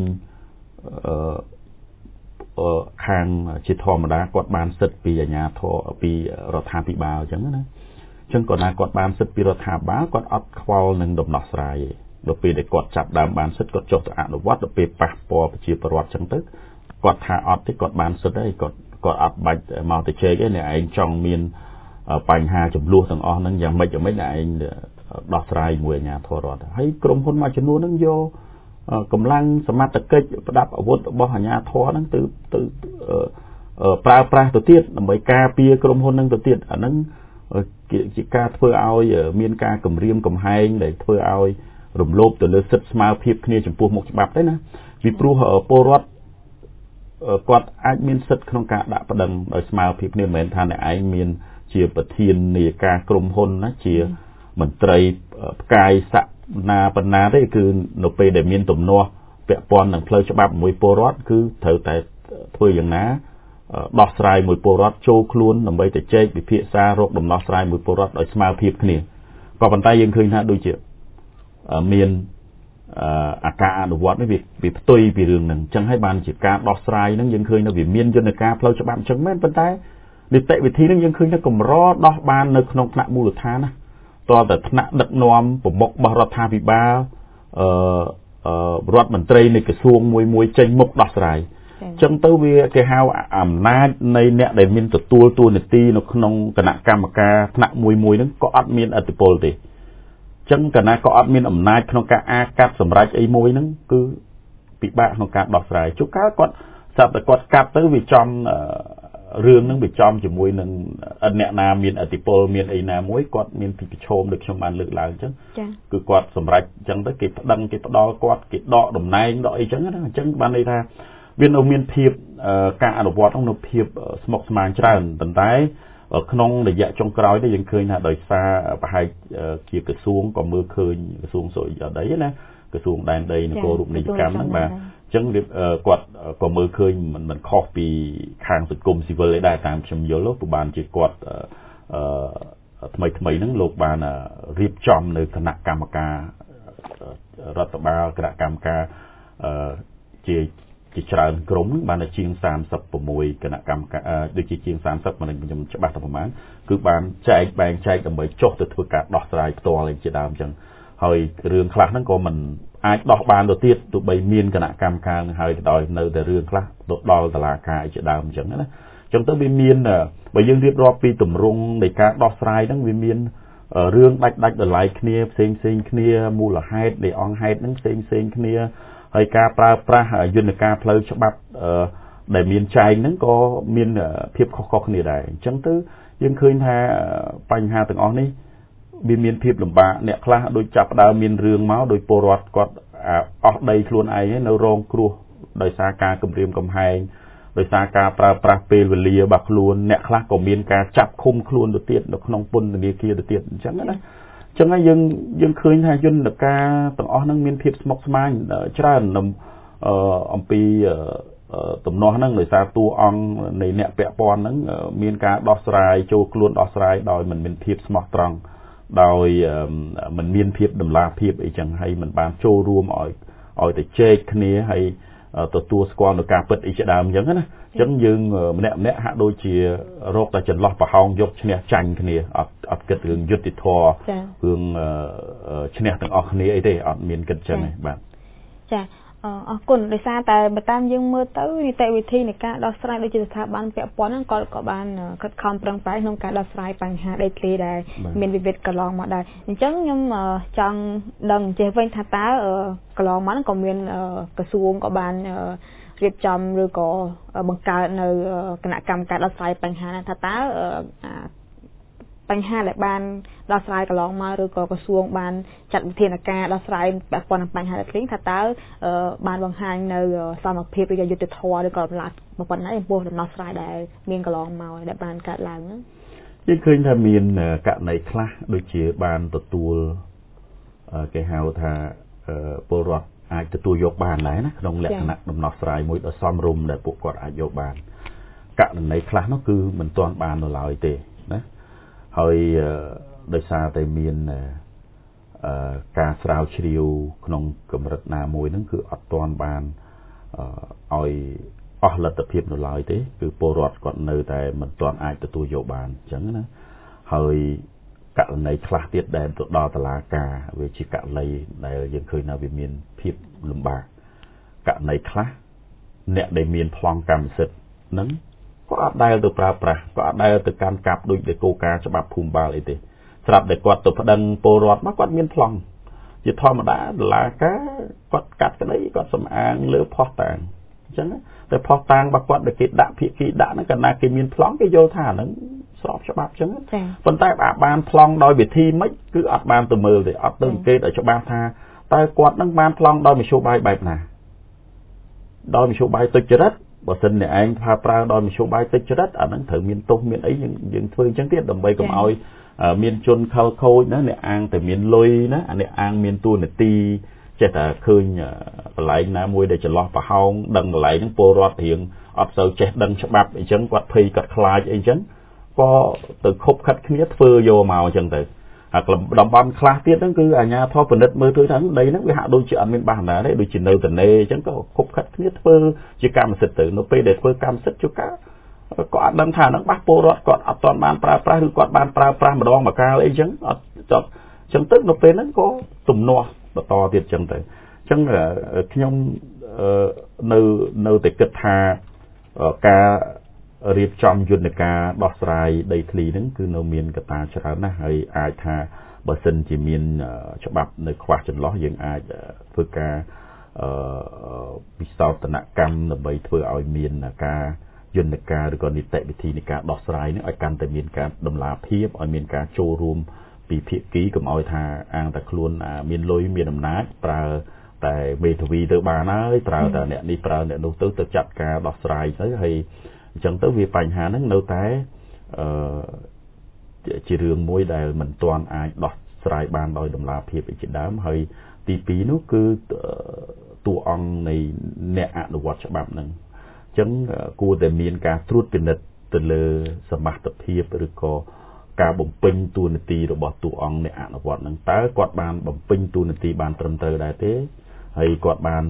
អឺខាងជាធម្មតាគាត់បានសិទ្ធិពីអាជ្ញាធរពីរដ្ឋាភិបាលអញ្ចឹងណាអញ្ចឹងគាត់ណាគាត់បានសិទ្ធិពីរដ្ឋាភិបាលគាត់អត់ខ្វល់នឹងដំណោះស្រាយដល់ពេលដែលគាត់ចាប់ដើមបានសិទ្ធិគាត់ចុះទៅអនុវត្តដល់ពេលប៉ះពាល់ប្រជាពលរដ្ឋអញ្ចឹងទៅគាត់ថាអត់ទេគាត់បានសិទ្ធិហើយគាត់គាត់អត់បាច់មកទៅជែកទេអ្នកឯងចង់មានបញ្ហាចំនួនទាំងអស់ហ្នឹងយ៉ាងម៉េចយ៉ាងម៉េចអ្នកឯងដោះស្រាយមួយអាជ្ញាធររដ្ឋហើយក្រុមហ៊ុនមួយចំនួនហ្នឹងយកកម្លាំងសមត្ថកិច្ចប្រដាប់អាវុធរបស់អាជ្ញាធរហ្នឹងទៅទៅប្រើប្រាស់ទៅទៀតដើម្បីការពារក្រុមហ៊ុនហ្នឹងទៅទៀតអាហ្នឹងជាការធ្វើឲ្យមានការគំរាមកំហែងដែលធ្វើឲ្យរំលោភទៅលើសិទ្ធិស្មើភាពគ្នាចំពោះមុខច្បាប់ទេណាពីព្រោះពលរដ្ឋគាត់អាចមានសិទ្ធិក្នុងការដាក់ប្តឹងដោយស្មើភាពគ្នាមិនមែនថាអ្នកឯងមានជាប្រធាននាយការក្រុមហ៊ុនណាជាមន្ត្រីផ្កាយសក្តាបណ្ណាទេគឺនៅពេលដែលមានទំនាស់ពាក់ព័ន្ធនឹងផ្លូវច្បាប់មួយពលរដ្ឋគឺត្រូវតែធ្វើយ៉ាងណាដោះស្រាយមួយពលរដ្ឋចូលខ្លួនដើម្បីទៅចែកវិភាគសាររកដំណោះស្រាយមួយពលរដ្ឋដោយស្មើភាពគ្នាក៏ប៉ុន្តែយើងឃើញថាដូចជាមានអាការអនុវត្តនេះវាវាផ្ទុយពីរឿងហ្នឹងអញ្ចឹងហើយបានជាការដោះស្រាយហ្នឹងយើងឃើញនៅវាមានយន្តការផ្លូវច្បាប់អញ្ចឹងមែនប៉ុន្តែនីតិវិធីហ្នឹងយើងឃើញថាកម្រដោះបាននៅក្នុងថ្នាក់មូលដ្ឋានណាតើតែថ្នាក់ដឹកនាំប្រមុខរបស់រដ្ឋាភិបាលអឺរដ្ឋមន្ត្រីនៃក្រសួងមួយមួយចេញមុខដោះស្រាយអញ្ចឹងទៅវាគេហៅអំណាចនៃអ្នកដែលមានទទួលតួនាទីនៅក្នុងគណៈកម្មការថ្នាក់មួយមួយហ្នឹងក៏អត់មានឥទ្ធិពលទេអញ្ចឹងកាលណាក៏អត់មានអំណាចក្នុងការអាកាត់សម្រេចអីមួយហ្នឹងគឺពិបាកក្នុងការដោះស្រាយជួនកាលគាត់ស្រាប់តែគាត់កាត់ទៅវាចំរឿងហ្នឹងវាចំជាមួយនឹងអ្នកណាមានឥទ្ធិពលមានអីណាមួយគាត់មានទីប្រឈមដូចខ្ញុំបានលើកឡើងអញ្ចឹងគឺគាត់សម្រេចអញ្ចឹងទៅគេប្តឹងគេផ្ដាល់គាត់គេដកតំណែងដកអីអញ្ចឹងណាអញ្ចឹងបានន័យថាវានៅមានភាពការអនុវត្តក្នុងនៅភាពស្មុគស្មាញច្រើនប៉ុន្តែក្នុងរយៈចុងក្រោយនេះយើងឃើញថាដោយសារប្រហែលជាក្រសួងក៏មើលឃើញក្រសួងសុយអដីណាក្រសួងដែនដីនគររូបនីយកម្មហ្នឹងបាទអញ្ចឹងគាត់ក៏មើលឃើញមិនមិនខុសពីខាងសង្គមស៊ីវិលឯដែរតាមខ្ញុំយល់ព្រោះបានជាគាត់ថ្មីថ្មីហ្នឹងលោកបានរៀបចំនៅគណៈកម្មការរដ្ឋបាលគណៈកម្មការជាជាច្រើនក្រុមបានតែជាងសាមសិប៦គណៈកម្មការដូចជាជាងសាមសិបមិនខ្ញុំច្បាស់តែប្រហែលគឺបានចែកបែងចែកដើម្បីចុះទៅធ្វើការដោះស្រាយផ្ទាល់ឯជាដើមអញ្ចឹងហើយរឿងខ្លះហ្នឹងក៏មិនអាចដោះបានទៅទៀតទោះបីមានគណៈកម្មការនឹងហើយក៏ដោយនៅតែរឿងខ្លះទៅដល់តុលាការឯជាដើមអញ្ចឹងណាអញ្ចឹងទៅវាមានបើយើងរៀបរាប់ពីទម្រង់នៃការដោះស្រាយហ្នឹងវាមានរឿងដាច់ដាច់ដライគ្នាផ្សេងផ្សេងគ្នាមូលហេតុនៃអង្គហេតុហ្នឹងផ្សេងផ្សេងគ្នាហើយការប្រើប្រាស់យន្តការផ្លូវច្បាប់ដែលមានចែងហ្នឹងក៏មានភាពខុសៗគ្នាដែរអញ្ចឹងទៅយើងឃើញថាបញ្ហាទាំងអស់នេះវាមានភាពលំបាកអ្នកខ្លះដូចចាប់ផ្ដើមមានរឿងមកដោយពលរដ្ឋគាត់អស់ដីខ្លួនឯងនៅរងគ្រោះដោយសារការគំរាមកំហែងដោយសារការប្រើប្រាស់ពេលវេលារបស់ខ្លួនអ្នកខ្លះក៏មានការចាប់ឃុំខ្លួនទៅទៀតនៅក្នុងពន្ធនាគារទៅទៀតអញ្ចឹងណាអញ្ចឹងហើយយើងយើងឃើញថាយន្តការទាំងអស់ហ្នឹងមានភាពស្មុគស្មាញច្រើនអំពីទំនាស់ហ្នឹងដោយសារតួអង្គនៃអ្នកពាក់ព័ន្ធហ្នឹងមានការដោះស្រាយចូលខ្លួនដោះស្រាយដោយមិនមានភាពស្មោះត្រង់ដោយមិនមានភាពតម្លាភាពអីចឹងហើយមិនបានចូលរួមឲ្យឲ្យតែជែកគ្នាហើយទទួលស្គាល់នៅការពិតអីជាដើមអញ្ចឹងណាអញ្ចឹងយើងម្នាក់ម្នាក់ហាក់ដូចជារកតែចន្លោះប្រហោងយកឈ្នះចាញ់គ្នាអត់អត់គិតរឿងយុត្តិធម៌រឿងឈ្នះទាំងអស់គ្នាអីទេអត់មានគិតចឹងទេបាទចាអរគុណដោយសារតែបើតាមយើងមើលទៅនីតិវិធីនៃការដោះស្រាយដូចជាស្ថាប័នពាក់ព័ន្ធហ្នឹងក៏ក៏បានខិតខំប្រឹងប្រែងក្នុងការដោះស្រាយបញ្ហាដីធ្លីដែលមានវិវាទកន្លងមកដែរអញ្ចឹងខ្ញុំចង់ដឹងចេះវិញថាតើកន្លងមកហ្នឹងក៏មានក្រសួងក៏បានរៀបចំឬក៏បង្កើតនៅគណៈកម្មការដោះស្រាយបញ្ហាថាតើបញ្ហាដែលបានដោះស្រាយកន្លងមកឬក៏ក្រសួងបានចាត់វិធានការដោះស្រាយពាក់ព័ន្ធនឹងបញ្ហាដែលឃើញថាតើបានបង្ហាញនៅសមភាពឬក៏យុត្តិធម៌ឬក៏បន្លាស់ប៉ុណ្ណាចំពោះដំណោះស្រាយដែលមានកន្លងមកដែលបានកើតឡើងហ្នឹងយើងឃើញថាមានករណីខ្លះដូចជាបានទទួលគេហៅថាពលរដ្ឋអាចទទួលយកបានដែរណាក្នុងលក្ខណៈដំណោះស្រាយមួយដ៏សមរម្យដែលពួកគាត់អាចយកបានករណីខ្លះនោះគឺមិនទាន់បាននៅឡើយទេណាហើយដោយសារតែមានការស្រាវជ្រាវក្នុងកម្រិតណាមួយហ្នឹងគឺអត់ទាន់បានឲ្យអស់លទ្ធភាពនៅឡើយទេគឺពលរដ្ឋគាត់នៅតែមិនទាន់អាចទទួលយកបានអញ្ចឹងណាហើយករណីខ្លះទៀតដែលទៅដល់តុលាការវាជាករណីដែលយើងឃើញថាវាមានភាពលំបាកករណីខ្លះអ្នកដែលមានប្លង់កម្មសិទ្ធិហ្នឹងក៏អត់ដែលទៅប្រើប្រាស់ក៏អត់ដែលទៅកាន់កាប់ដូចដែលគោលការណ៍ច្បាប់ភូមិបាលអីទេស្រាប់តែគាត់ទៅប្តឹងពលរដ្ឋមកគាត់មានប្លង់ជាធម្មតាតុលាការគាត់កាត់ក្តីគាត់សំអាងលើផុសតាងអញ្ចឹងតែផុសតាងរបស់គាត់ដែលគេដាក់ភាគីដាក់ហ្នឹងកាលណាគេមានប្លង់គេយល់ថាហ្នឹងស្របច្បាប់អញ្ចឹងប៉ុន្តែបើបានប្លង់ដោយវិធីម៉េចគឺអត់បានទៅមើលទេអត់ទៅអង្កេតឲ្យច្បាស់ថាតើគាត់នឹងបានប្លង់ដោយមធ្យោបាយបែបណាដោយមធ្យោបាយទុច្ចរិតបើសិនអ្នកឯងថាប្រើដោយមធ្យោបាយទុច្ចរិតអាហ្នឹងត្រូវមានទោសមានអីយើងយើងធ្វើអញ្ចឹងទៀតដើម្បីកុំឲ្យមានជនខលខូចណាអ្នកអាងតែមានលុយណាអ្នកអាងមានតួនាទីចេះតែឃើញកន្លែងណាមួយដែលចន្លោះប្រហោងដឹងកន្លែងហ្នឹងពលរដ្ឋរៀងអត់សូវចេះដឹងច្បាប់អញ្ចឹងគាត់ភ័យគាត់ខ្លាចអីអញ្ចឹងក៏ទៅខົບខិតគ្នាធ្វើយកមកអញ្ចឹងទៅតំបន់ខ្លះទៀតហ្នឹងគឺអាជ្ញាធរពិនិត្យមើលទៅថាដីហ្នឹងវាហាក់ដូចជាអត់មានបាសណាទេដូចជានៅទនេអញ្ចឹងក៏ខុបខិតគ្នាធ្វើជាកម្មសិទ្ធិទៅនៅពេលដែលធ្វើកម្មសិទ្ធិជួការក៏អត់ដឹងថាហ្នឹងបាសពលរដ្ឋគាត់អត់ទាន់បានប្រើប្រាស់ឬគាត់បានប្រើប្រាស់ម្ដងម្កាលអីចឹងអត់ចប់អញ្ចឹងទៅនៅពេលហ្នឹងក៏ទំនាស់បន្តទៀតអញ្ចឹងទៅអញ្ចឹងខ្ញុំនៅនៅតែគិតថាការរៀបចំយន្តការដោះស្រាយដីធ្លីហ្នឹងគឺនៅមានកត្តាច្រើនណាស់ហើយអាចថាបើសិនជាមានច្បាប់នៅខ្វះចន្លោះយើងអាចធ្វើការវិសោធនកម្មដើម្បីធ្វើឲ្យមានការយន្តការឬក៏នីតិវិធីនៃការដោះស្រាយនេះឲ្យកាន់តែមានការដំណាភាពឲ្យមានការចូលរួមពីភាគីកុំឲ្យថាអាងតែខ្លួនមានលុយមានអំណាចប្រើតែមេធាវីទៅបានហើយប្រើតែអ្នកនេះប្រើអ្នកនោះទៅទៅចាត់ការដោះស្រាយទៅហើយអញ្ចឹងទៅវាបញ្ហាហ្នឹងនៅតែអឺជារឿងមួយដែលមិនទាន់អាចដោះស្រាយបានដោយដំណាភាពជាដើមហើយទីពីរនោះគឺតួអង្គនៃអ្នកអនុវត្តច្បាប់ហ្នឹងអញ្ចឹងគួរតែមានការត្រួតពិនិត្យទៅលើសមត្ថភាពឬក៏ការបំពេញតួនាទីរបស់តួអង្គអ្នកអនុវត្តហ្នឹងតើគាត់បានបំពេញតួនាទីបានត្រឹមត្រូវដែរទេហើយគាត់បាន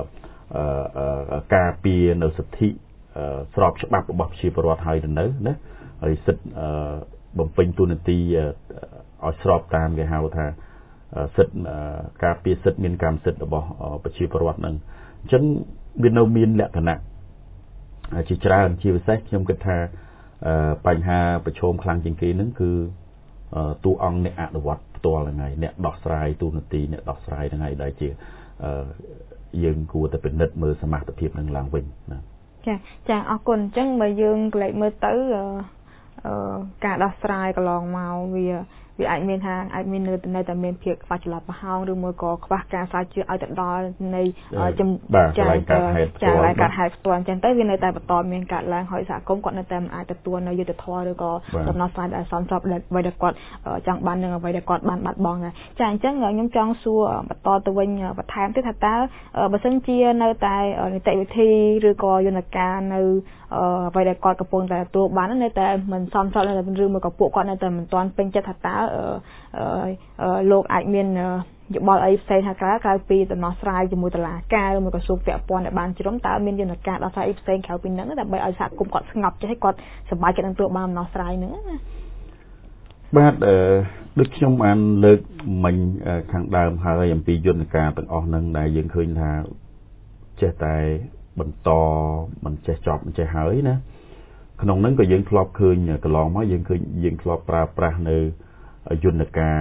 ការពារនៅសិទ្ធិស្របច្បាប់របស់ប្រជាពលរដ្ឋហើយទៅនៅណាហើយសិទ្ធិបំពេញតួនាទីឲ្យស្របតាមគេហៅថាសិទ្ធិការពារសិទ្ធិមានកម្មសិទ្ធិរបស់ប្រជាពលរដ្ឋហ្នឹងអញ្ចឹងវានៅមានលក្ខណៈជាច្រើនជាពិសេសខ្ញុំគិតថាបញ្ហាប្រឈមខ្លាំងជាងគេហ្នឹងគឺតួអង្គអ្នកអនុវត្តផ្ទាល់ហ្នឹងហើយអ្នកដោះស្រាយតួនាទីអ្នកដោះស្រាយហ្នឹងហើយដែលជាយើងគួរតែពិនិត្យមើលសមត្ថភាពនឹងឡើងវិញណាចាចាអរគុណអញ្ចឹងបើយើងក្លែកមើលទៅការដោះស្រាយកន្លងមកវាវាអាចមានថាអាចមាននៅនៅតែមានភាពខ្វះចល័តប្រហោងឬមួយក៏ខ្វះការស្រាវជ្រាវឲ្យទៅដល់នៃចាចាការហេតុចាការហេតុផ្ទាល់អញ្ចឹងទៅវានៅតែបន្តមានការឡើងហើយសហគមន៍គាត់នៅតែមិនអាចទទួលនៅយុត្តិធម៌ឬក៏ដំណោះស្រាយដែលសមស្របអ្វីដែលគាត់ចង់បាននឹងអ្វីដែលគាត់បានបាត់បង់ដែរចាអញ្ចឹងខ្ញុំចង់សួរបន្តទៅវិញបន្ថែមទៀតថាតើបើសិនជានៅតែនីតិវិធីឬក៏យន្តការនៅអ្វីដែលគាត់កំពុងតែទទួលបាននៅតែមិនសមស្របឬមួយក៏ពួកគាត់នៅតែមិនទាន់ពេញចិត្តថាតើលោកអាចមានយោបល់អីផ្សេងថាក្រៅក្រៅពីដំណោះស្រាយជាមួយតុលាការឬមួយក្រសួងពាក់ព័ន្ធដែលបានជ្រុំតើមានយន្តការដោះស្រាយអីផ្សេងក្រៅពីហ្នឹងដើម្បីឲ្យសហគមន៍គាត់ស្ងប់ចេះគាត់សប្បាយចិត្តនឹងទទួលបានដំណោះស្រាយហ្នឹងណាបាទដូចខ្ញុំបានលើកមិញខាងដើមហើយអំពីយន្តការទាំងអស់ហ្នឹងដែលយើងឃើញថាចេះតែបន្តមិនចេះចប់មិនចេះហើយណាក្នុងហ្នឹងក៏យើងធ្លាប់ឃើញកន្លងមកយើងឃើញយើងធ្លាប់ប្រើប្រាស់នៅយន្តការ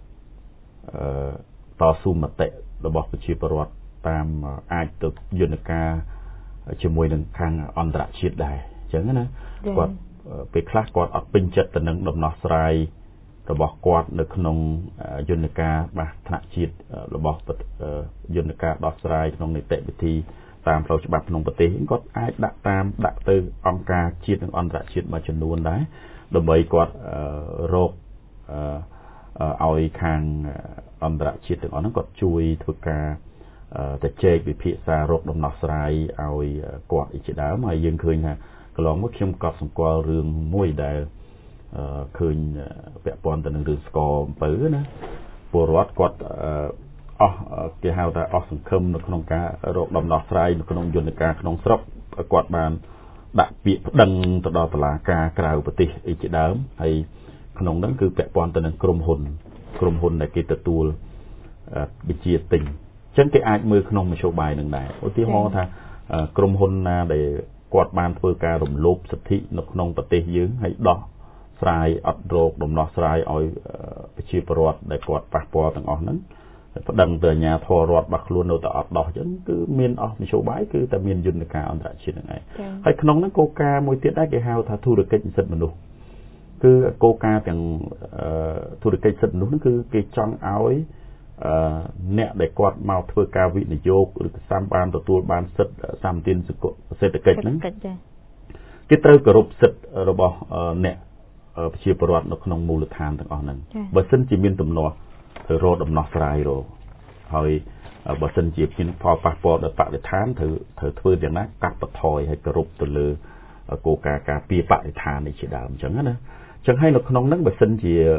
តស៊ូមតិរបស់ប្រជាពលរដ្ឋតាមអាចទៅយន្តការជាមួយនឹងខាងអន្តរជាតិដែរអញ្ចឹងណាគាត់ពេលខ្លះគាត់អត់ពេញចិត្តទៅនឹងដំណោះស្រាយរបស់គាត់នៅក្នុងយន្តការបាសថ្នាក់ជាតិរបស់យន្តការដោះស្រាយក្នុងនីតិវិធីតាមផ្លូវច្បាប់ក្នុងប្រទេសគាត់អាចដាក់តាមដាក់ទៅអង្គការជាតិនិងអន្តរជាតិមួយចំនួនដែរដើម្បីគាត់រកឲ្យខាងអន្តរជាតិទាំងអស់ហ្នឹងគាត់ជួយធ្វើការទៅជែកវិភាគសាររកដំណោះស្រាយឲ្យគាត់ជាដើមហើយយើងឃើញថាកន្លងមកខ្ញុំក៏សម្គាល់រឿងមួយដែលឃើញពាក់ព័ន្ធទៅនឹងរឿងស្គរអំពើណាពលរដ្ឋគាត់អស់គេហៅថាអស់សង្ឃឹមនៅក្នុងការរកដំណោះស្រាយនៅក្នុងយន្តការក្នុងស្រុកគាត់បានដាក់ពាក្យប្តឹងទៅដល់តុលាការក្រៅប្រទេសអីជាដើមហើយក្នុងហ្នឹងគឺពាក់ព័ន្ធទៅនឹងក្រុមហ៊ុនក្រុមហ៊ុនដែលគេទទួលវិជាទិញអញ្ចឹងគេអាចមើលក្នុងមធ្យោបាយនឹងដែរឧទាហរណ៍ថាក្រុមហ៊ុនណាដែលគាត់បានធ្វើការរំលោភសិទ្ធិនៅក្នុងប្រទេសយើងហើយដោះស្រាយអត់រកដំណោះស្រាយឲ្យប្រជាពលរដ្ឋដែលគាត់ប៉ះពាល់ទាំងអស់ហ្នឹងប្តឹងទៅអាជ្ញាធររដ្ឋរបស់ខ្លួននៅតែអត់ដោះអញ្ចឹងគឺមានអស់មធ្យោបាយគឺតែមានយន្តការអន្តរជាតិហ្នឹងឯងហើយក្នុងហ្នឹងគោលការណ៍មួយទៀតដែរគេហៅថាធុរកិច្ចសិទ្ធិមនុស្សគឺគោលការណ៍ទាំងធុរកិច្ចសិទ្ធិមនុស្សហ្នឹងគឺគេចង់ឲ្យអ្នកដែលគាត់មកធ្វើការវិនិយោគឬក៏សាមបានទទួលបានសិទ្ធិសម្បត្តិសេដ្ឋកិច្ចហ្នឹងគេត្រូវគោរពសិទ្ធិរបស់អ្នកប្រជាពលរដ្ឋនៅក្នុងមូលដ្ឋានទាំងអស់ហ្នឹងបើសិនជាមានទំនាស់ត្រូវរកដំណោះស្រាយរកហើយបើសិនជាមានផលប៉ះពាល់ដល់បរិស្ថានត្រូវត្រូវធ្វើយ៉ាងណាកាត់បន្ថយឲ្យគោរពទៅលើគោលការណ៍ការពារបរិស្ថាននេះជាដើមអញ្ចឹងណាអញ្ចឹងហើយនៅក្នុងហ្នឹងបើសិនជា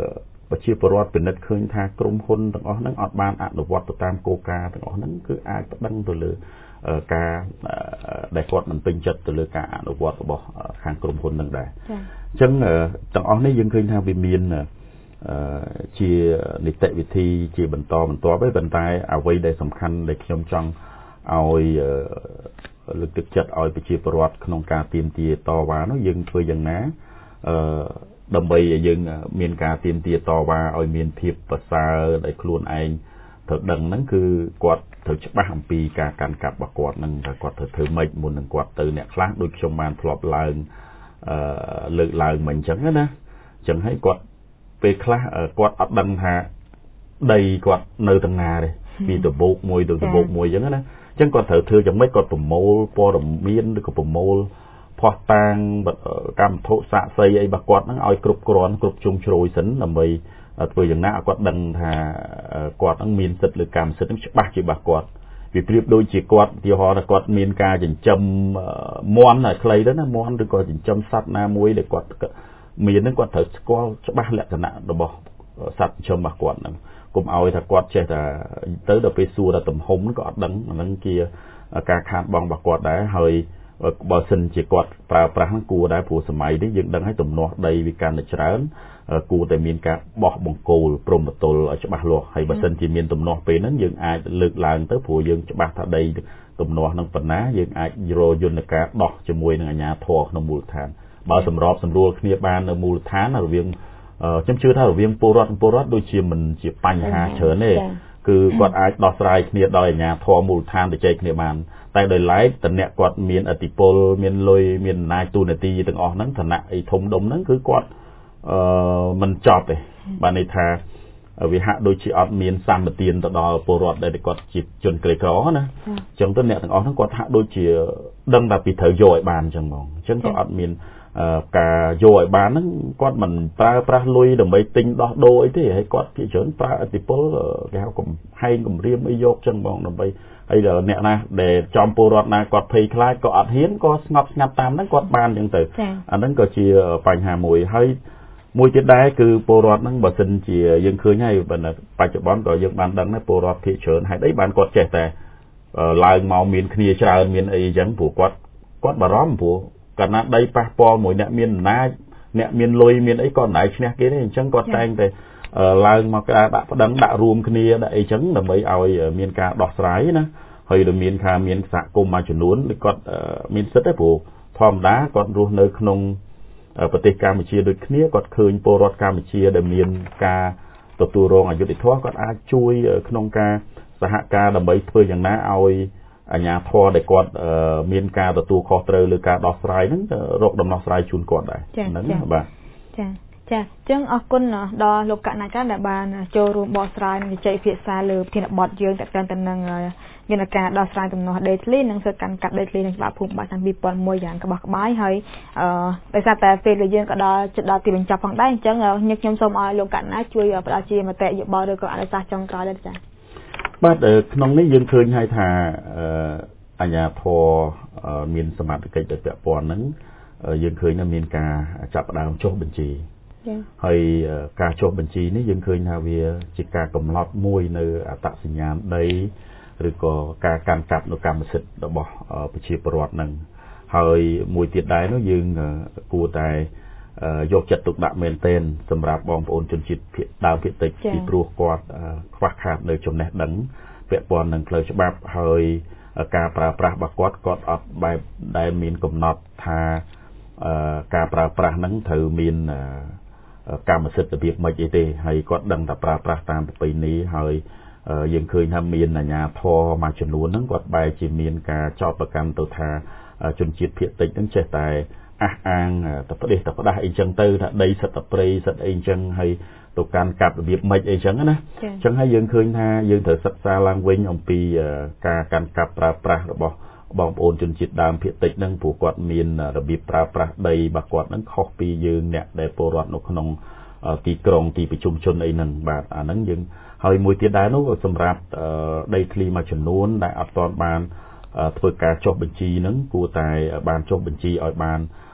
ប្រជាពលរដ្ឋពិនិត្យឃើញថាក្រុមហ៊ុនទាំងអស់ហ្នឹងអត់បានអនុវត្តទៅតាមគោលការណ៍ទាំងអស់ហ្នឹងគឺអាចប្តឹងទៅលើការដែលគាត់មិនពេញចិត្តទៅលើការអនុវត្តរបស់ខាងក្រុមហ៊ុនហ្នឹងដែរអញ្ចឹងទាំងអស់នេះយើងឃើញថាវាមានជានីតិវិធីជាបន្តបន្ទាប់ហើយប៉ុន្តែអ្វីដែលសំខាន់ដែលខ្ញុំចង់ឲ្យលើកទឹកចិត្តឲ្យប្រជាពលរដ្ឋក្នុងការទាមទារតវ៉ានោះយើងធ្វើយ៉ាងណាអឺដើម្បីឲ្យយើងមានការទាមទារតវ៉ាឲ្យមានភាពប្រសើរដោយខ្លួនឯងត្រូវដឹងហ្នឹងគឺគាត់ត្រូវច្បាស់អំពីការកាន់កាប់របស់គាត់ហ្នឹងថាគាត់ត្រូវធ្វើម៉េចមុននឹងគាត់ទៅអ្នកខ្លះដូចខ្ញុំបានធ្លាប់ឡើងអឺលើកឡើងមកអញ្ចឹងណាអញ្ចឹងហើយគាត់ពេលខ្លះគាត់អត់ដឹងថាដីគាត់នៅទាំងណាទេពីដបោកមួយទៅដបោកមួយអញ្ចឹងណាអញ្ចឹងគាត់ត្រូវធ្វើយ៉ាងម៉េចគាត់ប្រមូលព័ត៌មានឬក៏ប្រមូលផុសតាងកម្មវត្ថុសាក្សីអីរបស់គាត់ហ្នឹងឲ្យគ្រប់គ្រាន់គ្រប់ជ្រុងជ្រោយសិនដើម្បីធ្វើយ៉ាងណាឲ្យគាត់ដឹងថាគាត់ហ្នឹងមានសិទ្ធិលើកម្មសិទ្ធិហ្នឹងច្បាស់ជារបស់គាត់វាប្រៀបដូចជាគាត់ឧទាហរណ៍ថាគាត់មានការចិញ្ចឹមមាន់ខ្លីទៅណាមាន់ឬក៏ចិញ្ចឹមសត្វណាមួយដែលគាត់មានហ្នឹងគាត់ត្រូវស្គាល់ច្បាស់លក្ខណៈរបស់សត្វចិញ្ចឹមរបស់គាត់ហ្នឹងកុំឲ្យថាគាត់ចេះតែទៅដល់ពេលសួរដល់ទំហំហ្នឹងក៏អត់ដឹងហ្នឹងជាការខាតបង់របស់គាត់ដែរហើយបើសិនជាគាត់ប្រើប្រាស់ហ្នឹងគួរដែរព្រោះសម័យនេះយើងដឹងហើយទំនាស់ដីវាកាន់តែច្រើនគួរតែមានការបោះបង្គោលព្រំប្រទល់ឲ្យច្បាស់លាស់ហើយបើសិនជាមានទំនាស់ពេលហ្នឹងយើងអាចលើកឡើងទៅព្រោះយើងច្បាស់ថាដីទំនាស់ហ្នឹងប៉ុណ្ណាយើងអាចរកយន្តការដោះជាមួយនឹងអាជ្ញាធរក្នុងមូលដ្ឋានបើសម្របសម្រួលគ្នាបាននៅមូលដ្ឋានរវាងខ្ញុំជឿថារវាងពលរដ្ឋពលរដ្ឋដូចជាមិនជាបញ្ហាច្រើនទេគឺគាត់អាចដោះស្រាយគ្នាដោយអាជ្ញាធរមូលដ្ឋានទៅចែកគ្នាបានតែដោយឡែកតអ្នកគាត់មានអធិពលមានលុយមានអំណាចទូនាទីទាំងអស់ហ្នឹងឋានៈអីធំដុំហ្នឹងគឺគាត់អឺមិនចប់ទេបានន័យថាវាហាក់ដូចជាអត់មានសម្បទានទៅដល់ពលរដ្ឋដែលគាត់ជាជនក្រីក្រណាអញ្ចឹងទៅអ្នកទាំងអស់ហ្នឹងគាត់ហាក់ដូចជាដឹងតែពីត្រូវយកឲ្យបានអញ្ចឹងហ្មងអញ្ចឹងក៏អត់មានការយកឲ្យបានហ្នឹងគាត់មិនប្រើប្រាស់លុយដើម្បីទិញដោះដូរអីទេហើយគាត់ជាច្រើនប្រើអធិពលគេហៅកំហែងគម្រាមអីយកអញ្ចឹងហ្មងដើម្បីហើយអ្នកណាដែលចំពលរដ្ឋណាគាត់ភ័យខ្លាចក៏អត់ហ៊ានក៏ស្ងប់ស្ងាត់តាមហ្នឹងគាត់បានអញ្ចឹងទៅអាហ្នឹងក៏ជាបញ្ហាមួយហើយមួយទៀតដែរគឺពលរដ្ឋហ្នឹងបើសិនជាយើងឃើញហើយបច្ចុប្បន្នក៏យើងបានដឹងដែរពលរដ្ឋភាគច្រើនហេតុអីបានគាត់ចេះតែឡើងមកមានគ្នាច្រើនមានអីអញ្ចឹងព្រោះគាត់គាត់បារម្ភព្រោះកាលណាដីប៉ះពាល់មួយអ្នកមានអំណាចអ្នកមានលុយមានអីគាត់មិនអាចឈ្នះគេទេអញ្ចឹងគាត់តែងតែឡើងមកក្តារដាក់ប្តឹងដាក់រួមគ្នាដាក់អីចឹងដើម្បីឲ្យមានការដោះស្រាយណាហើយដែលមានការមានសហគមន៍មួយចំនួនគាត់មានសិទ្ធិទេព្រោះធម្មតាគាត់រស់នៅក្នុងប្រទេសកម្ពុជាដូចគ្នាគាត់ឃើញពលរដ្ឋកម្ពុជាដែលមានការទទួលរងអយុត្តិធម៌គាត់អាចជួយក្នុងការសហការដើម្បីធ្វើយ៉ាងណាឲ្យអាជ្ញាធរដែលគាត់មានការទទួលខុសត្រូវលើការដោះស្រាយហ្នឹងរកដំណោះស្រាយជូនគាត់ដែរហ្នឹងបាទចាចាអញ្ចឹងអរគុណដល់លោកកណ្ណាការដែលបានចូលរួមបកស្រាយនិងជជែកពិភាក្សាលើប្រធានបទយើងទាក់ទងទៅនឹងយន្តការដោះស្រាយទំនាស់ដីធ្លីនិងសិទ្ធិកាន់កាប់ដីធ្លីនិងច្បាប់ភូមិបាលឆ្នាំពីរពាន់មួយយ៉ាងក្បោះក្បាយហើយអឺដោយសារតែពេលដែលយើងក៏ដល់ជិតដល់ទីបញ្ចប់ផងដែរអញ្ចឹងខ្ញុំសូមឲ្យលោកកណ្ណាជួយផ្ដល់ជាមតិយោបល់ឬក៏អនុសាសន៍ចុងក្រោយដែរចា៎បាទក្នុងនេះយើងឃើញហើយថាអាជ្ញាធរមានសមត្ថកិច្ចដែលពាក់ព័ន្ធហ្នឹងយើងឃើញថាមានការចាប់ផ្ដើមចុះបញ្ជីហើយការចុះបញ្ជីនេះយើងឃើញថាវាជាការកំណត់មួយនៅអត្តសញ្ញាណដីឬក៏ការកាន់កាប់នៅកម្មសិទ្ធិរបស់ប្រជាពលរដ្ឋហ្នឹងហើយមួយទៀតដែរនោះយើងគួរតែយកចិត្តទុកដាក់មែនទែនសម្រាប់បងប្អូនជនជាតិភាគដើមភាគតិចពីព្រោះគាត់ខ្វះខាតនៅចំណេះដឹងពាក់ព័ន្ធនឹងផ្លូវច្បាប់ហើយការប្រើប្រាស់របស់គាត់គាត់អត់បែបដែលមានកំណត់ថាការប្រើប្រាស់ហ្នឹងត្រូវមានកម្មសិទ្ធិរបៀបម៉េចអីទេហើយគាត់ដឹងតែប្រើប្រាស់តាមប្រពៃណីហើយយើងឃើញថាមានអាជ្ញាធរមួយចំនួនហ្នឹងគាត់បែរជាមានការចោទប្រកាន់ទៅថាជនជាតិភាគតិចហ្នឹងចេះតែអះអាងទៅផ្ដេសទៅផ្ដាស់អីចឹងទៅថាដីសិទ្ធិប្រៃសិទ្ធិអីចឹងហើយទៅកាន់កាប់របៀបម៉េចអីចឹងណាអញ្ចឹងហើយយើងឃើញថាយើងត្រូវសិក្សាឡើងវិញអំពីការកាន់កាប់ប្រើប្រាស់របស់បងប្អូនជនជាតិដើមភាគតិចហ្នឹងព្រោះគាត់មានរបៀបប្រើប្រាស់ដីរបស់គាត់ហ្នឹងខុសពីយើងអ្នកដែលពលរដ្ឋនៅក្នុងទីក្រុងទីប្រជុំជនអីហ្នឹងបាទអាហ្នឹងយើងហើយមួយទៀតដែរនោះសម្រាប់ដីធ្លីមួយចំនួនដែលអត់ទាន់បានធ្វើការចុះបញ្ជីហ្នឹងគួរតែបានចុះបញ្ជីឲ្យបាន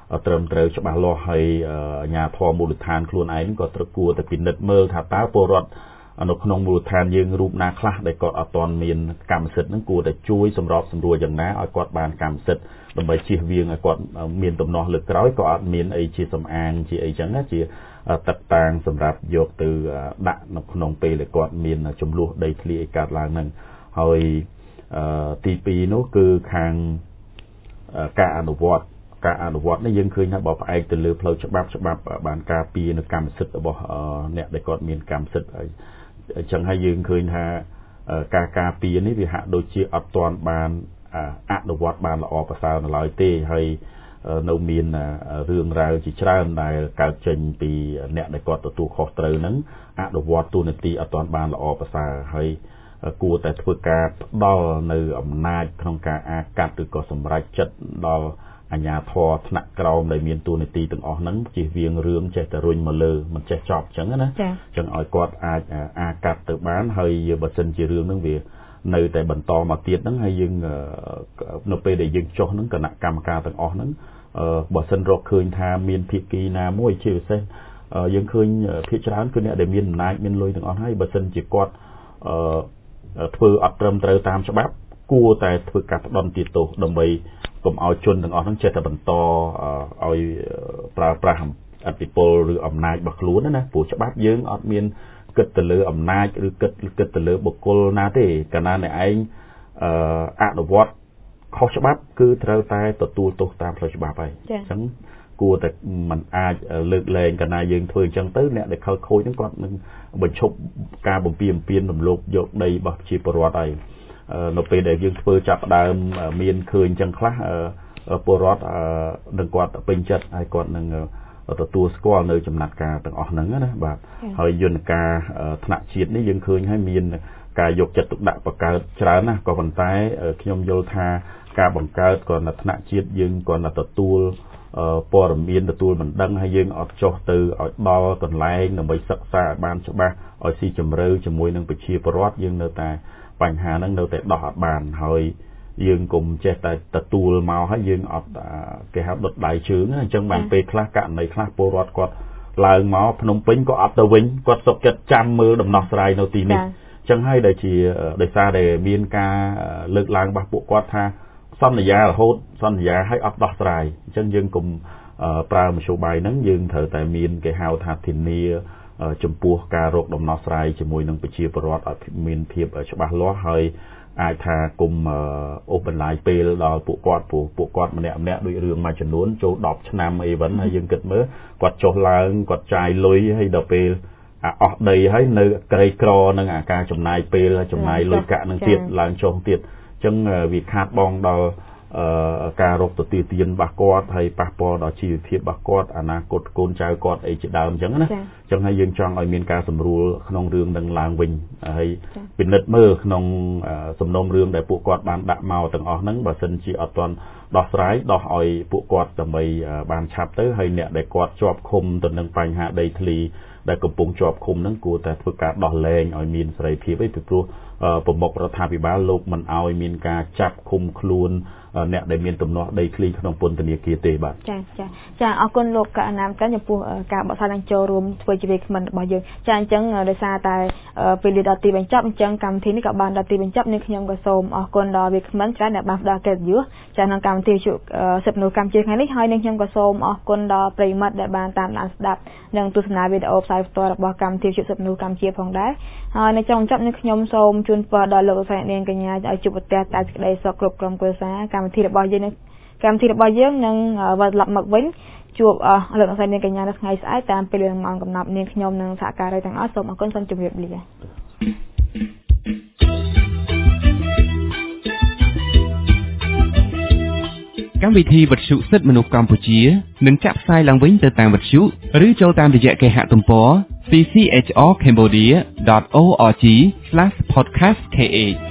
ត្រឹមត្រូវច្បាស់លាស់ហើយអាជ្ញាធរមូលដ្ឋានខ្លួនឯងក៏ត្រូវគួរតែពិនិត្យមើលថាតើពលរដ្ឋនៅក្នុងមូលដ្ឋានយើងរូបណាខ្លះដែលគាត់អត់ទាន់មានកម្មសិទ្ធិហ្នឹងគួរតែជួយសម្របសម្រួលយ៉ាងណាឲ្យគាត់បានកម្មសិទ្ធិដើម្បីជៀសវាងឲ្យគាត់មានដំណោះលើកក្រោយក៏អត់មានអីជាសំអាងជាអីចឹងណាជាទឹកតាងសម្រាប់យកទៅដាក់នៅក្នុងពេលដែលគាត់មានចំនួនដីធ្លីឯកើតឡើងហ្នឹងហើយទីពីរនោះគឺខាងការអនុវត្តការអនុវត្តនេះយើងឃើញថាបើផ្អែកទៅលើផ្លូវច្បាប់ច្បាប់បានការពារនៅកម្មសិទ្ធិរបស់អ្នកដែលគាត់មានកម្មសិទ្ធិអញ្ចឹងហើយយើងឃើញថាការការពារនេះវាហាក់ដូចជាអត់ទាន់បានអនុវត្តបានល្អប្រសើរនៅឡើយទេហើយនៅមានរឿងរ៉ាវជាច្រើនដែលកើតចេញពីអ្នកដែលគាត់ទទួលខុសត្រូវហ្នឹងអនុវត្តទូនាទីអត់ទាន់បានល្អប្រសើរហើយគួរតែធ្វើការផ្ដល់នៅអំណាចក្នុងការអាកាត់ឬក៏សម្រេចចិត្តដល់អាជ្ញាធរថ្នាក់ក្រោមដែលមានទូនាទីទាំងអស់ហ្នឹងជៀសវាងរឿងចេះតែរុញមកលើមិនចេះចប់អញ្ចឹងណាអញ្ចឹងឲ្យគាត់អាចអាកាត់ទៅបានហើយបើសិនជារឿងហ្នឹងវានៅតែបន្តមកទៀតហ្នឹងហើយយើងនៅពេលដែលយើងចុះហ្នឹងគណៈកម្មការទាំងអស់ហ្នឹងបើសិនរកឃើញថាមានភាគីណាមួយជាពិសេសយើងឃើញភាគច្រើនគឺអ្នកដែលមានអំណាចមានលុយទាំងអស់ហើយបើសិនជាគាត់ធ្វើអត់ត្រឹមត្រូវតាមច្បាប់គួរតែធ្វើការផ្ដន់ទោសដើម្បីកុំឲ្យជនទាំងអស់ហ្នឹងចេះតែបន្តឲ្យប្រើប្រាស់អធិបុលឬអំណាចរបស់ខ្លួនណាព្រោះច្បាប់យើងអត់មានគិតទៅលើអំណាចឬគិតគិតទៅលើបុគ្គលណាទេកាលណាអ្នកឯងអនុវត្តខុសច្បាប់គឺត្រូវតែទទួលទោសតាមផ្លូវច្បាប់ហើយអញ្ចឹងគួរតែมันអាចលើកលែងកាលណាយើងធ្វើអញ្ចឹងទៅអ្នកដែលខលខូចហ្នឹងគាត់នឹងបញ្ឈប់ការបំពានបំពានរំលោភយកដីរបស់ប្រជាពលរដ្ឋហើយនៅពេលដែលយើងធ្វើចាប់ដើមមានឃើញអញ្ចឹងខ្លះពលរដ្ឋនឹងគាត់ពេញចិត្តហើយគាត់នឹងទទួលស្គាល់នៅចំណាត់ការទាំងអស់ហ្នឹងណាបាទហើយយន្តការថ្នាក់ជាតិនេះយើងឃើញហើយមានការយកចិត្តទុកដាក់បង្កើតច្រើនណាស់ក៏ប៉ុន្តែខ្ញុំយល់ថាការបង្កើតក៏នៅថ្នាក់ជាតិយើងក៏នៅទទួលព័ត៌មានទទួលមិនដឹងហើយយើងអត់ចុះទៅឲ្យដល់កន្លែងដើម្បីសិក្សាឲ្យបានច្បាស់ឲ្យស៊ីជម្រៅជាមួយនឹងប្រជាពលរដ្ឋយើងនៅតែបញ្ហាហ្នឹងនៅតែដោះអត់បានហើយយើងកុំចេះតែទទួលមកហើយយើងអត់គេហៅដុតដៃជើងអញ្ចឹងបានពេលខ្លះករណីខ្លះពលរដ្ឋគាត់ឡើងមកភ្នំពេញក៏អត់ទៅវិញគាត់សុខចិត្តចាំមើលដំណោះស្រាយនៅទីនេះអញ្ចឹងហើយដែលជាដោយសារតែមានការលើកឡើងរបស់ពួកគាត់ថាសន្យារហូតសន្យាឲ្យអត់ដោះស្រាយអញ្ចឹងយើងកុំប្រើមធ្យោបាយហ្នឹងយើងត្រូវតែមានគេហៅថាធានាចំពោះការរកដំណោះស្រាយជាមួយនឹងប្រជាពលរដ្ឋឲ្យមានភាពច្បាស់លាស់ហើយអាចថាគុំអូសបន្លាយពេលដល់ពួកគាត់ព្រោះពួកគាត់ម្នាក់ម្នាក់ដូចរឿងមួយចំនួនចូលដប់ឆ្នាំអីវិញហើយយើងគិតមើលគាត់ចុះឡើងគាត់ចាយលុយហើយដល់ពេលអាអស់ដីហើយនៅក្រីក្រនឹងអាការចំណាយពេលចំណាយលុយកាក់នឹងទៀតឡើងចុះទៀតអញ្ចឹងវាខាតបងដល់ការរកទៅទីទានរបស់គាត់ហើយប៉ះពាល់ដល់ជីវភាពរបស់គាត់អនាគតកូនចៅគាត់អីជាដើមអញ្ចឹងណាអញ្ចឹងហើយយើងចង់ឲ្យមានការសម្រួលក្នុងរឿងនឹងឡើងវិញហើយពិនិត្យមើលក្នុងសំណុំរឿងដែលពួកគាត់បានដាក់មកទាំងអស់ហ្នឹងបើសិនជាអត់ទាន់ដោះស្រាយដោះឲ្យពួកគាត់ដើម្បីបានឆាប់ទៅហើយអ្នកដែលគាត់ជាប់ឃុំទៅនឹងបញ្ហាដីធ្លីដែលកំពុងជាប់ឃុំហ្នឹងគួរតែធ្វើការដោះលែងឲ្យមានសេរីភាពឯពីព្រោះប្រមុខរដ្ឋាភិបាលលោកមិនឲ្យមានការចាប់ឃុំខ្លួនអ្នកដែលមានទំនាស់ដីធ្លីក្នុងពន្ធនាគារទេបាទចាចាចាអរគុណលោកកណ្ណាមកាន់ចំពោះការបកស្រាយនឹងចូលរួមធ្វើជាវាគ្មិនរបស់យើងចាអញ្ចឹងដោយសារតែពេលដល់ទីបញ្ចប់អញ្ចឹងកម្មវិធីនេះក៏បានដល់ទីបញ្ចប់នេះខ្ញុំក៏សូមអរគុណដល់វាគ្មិនច្រើនដែលបានផ្ដល់កិត្តិយសចាក្នុងកម្មវិធីសិទ្ធិមនុស្សកម្ពុជាថ្ងៃនេះហើយនឹងខ្ញុំក៏សូមអរគុណដល់ប្រិយមិត្តដែលបានតាមដានស្ដាប់និងទស្សនាវីដេអូផ្សាយផ្ទាល់របស់កម្មវិធីសិទ្ធិមនុស្សកម្ពុជាផងដែរហើយនៅចុងបញ្ចប់នេះខ្ញុំសូមជូនពរដល់លោកស្រីនាងកញ្ញាឲ្យជួបប្រទះតែសេចក្តីសុខគ្រប់ក្រុមគ្រួសារកម្មវិធីរបស់យើងកម្មវិធីរបស់យើងនឹងវិលត្រឡប់មកវិញជួបលោកស្រីនាងកញ្ញានៅថ្ងៃស្អែកតាមពេលវេលាម៉ោងកំណត់នាងខ្ញុំនិងសហការីទាំងអស់សូមអរគុណសូមជម្រាបលាកម្មវិធីវិទ្យុសិទ្ធិមនុស្សកម្ពុជានឹងចាក់ផ្សាយឡើងវិញទៅតាមវិទ្យុឬចូលតាមរយៈគេហទំព័រ c c h r cambodia dot org slash podcast kh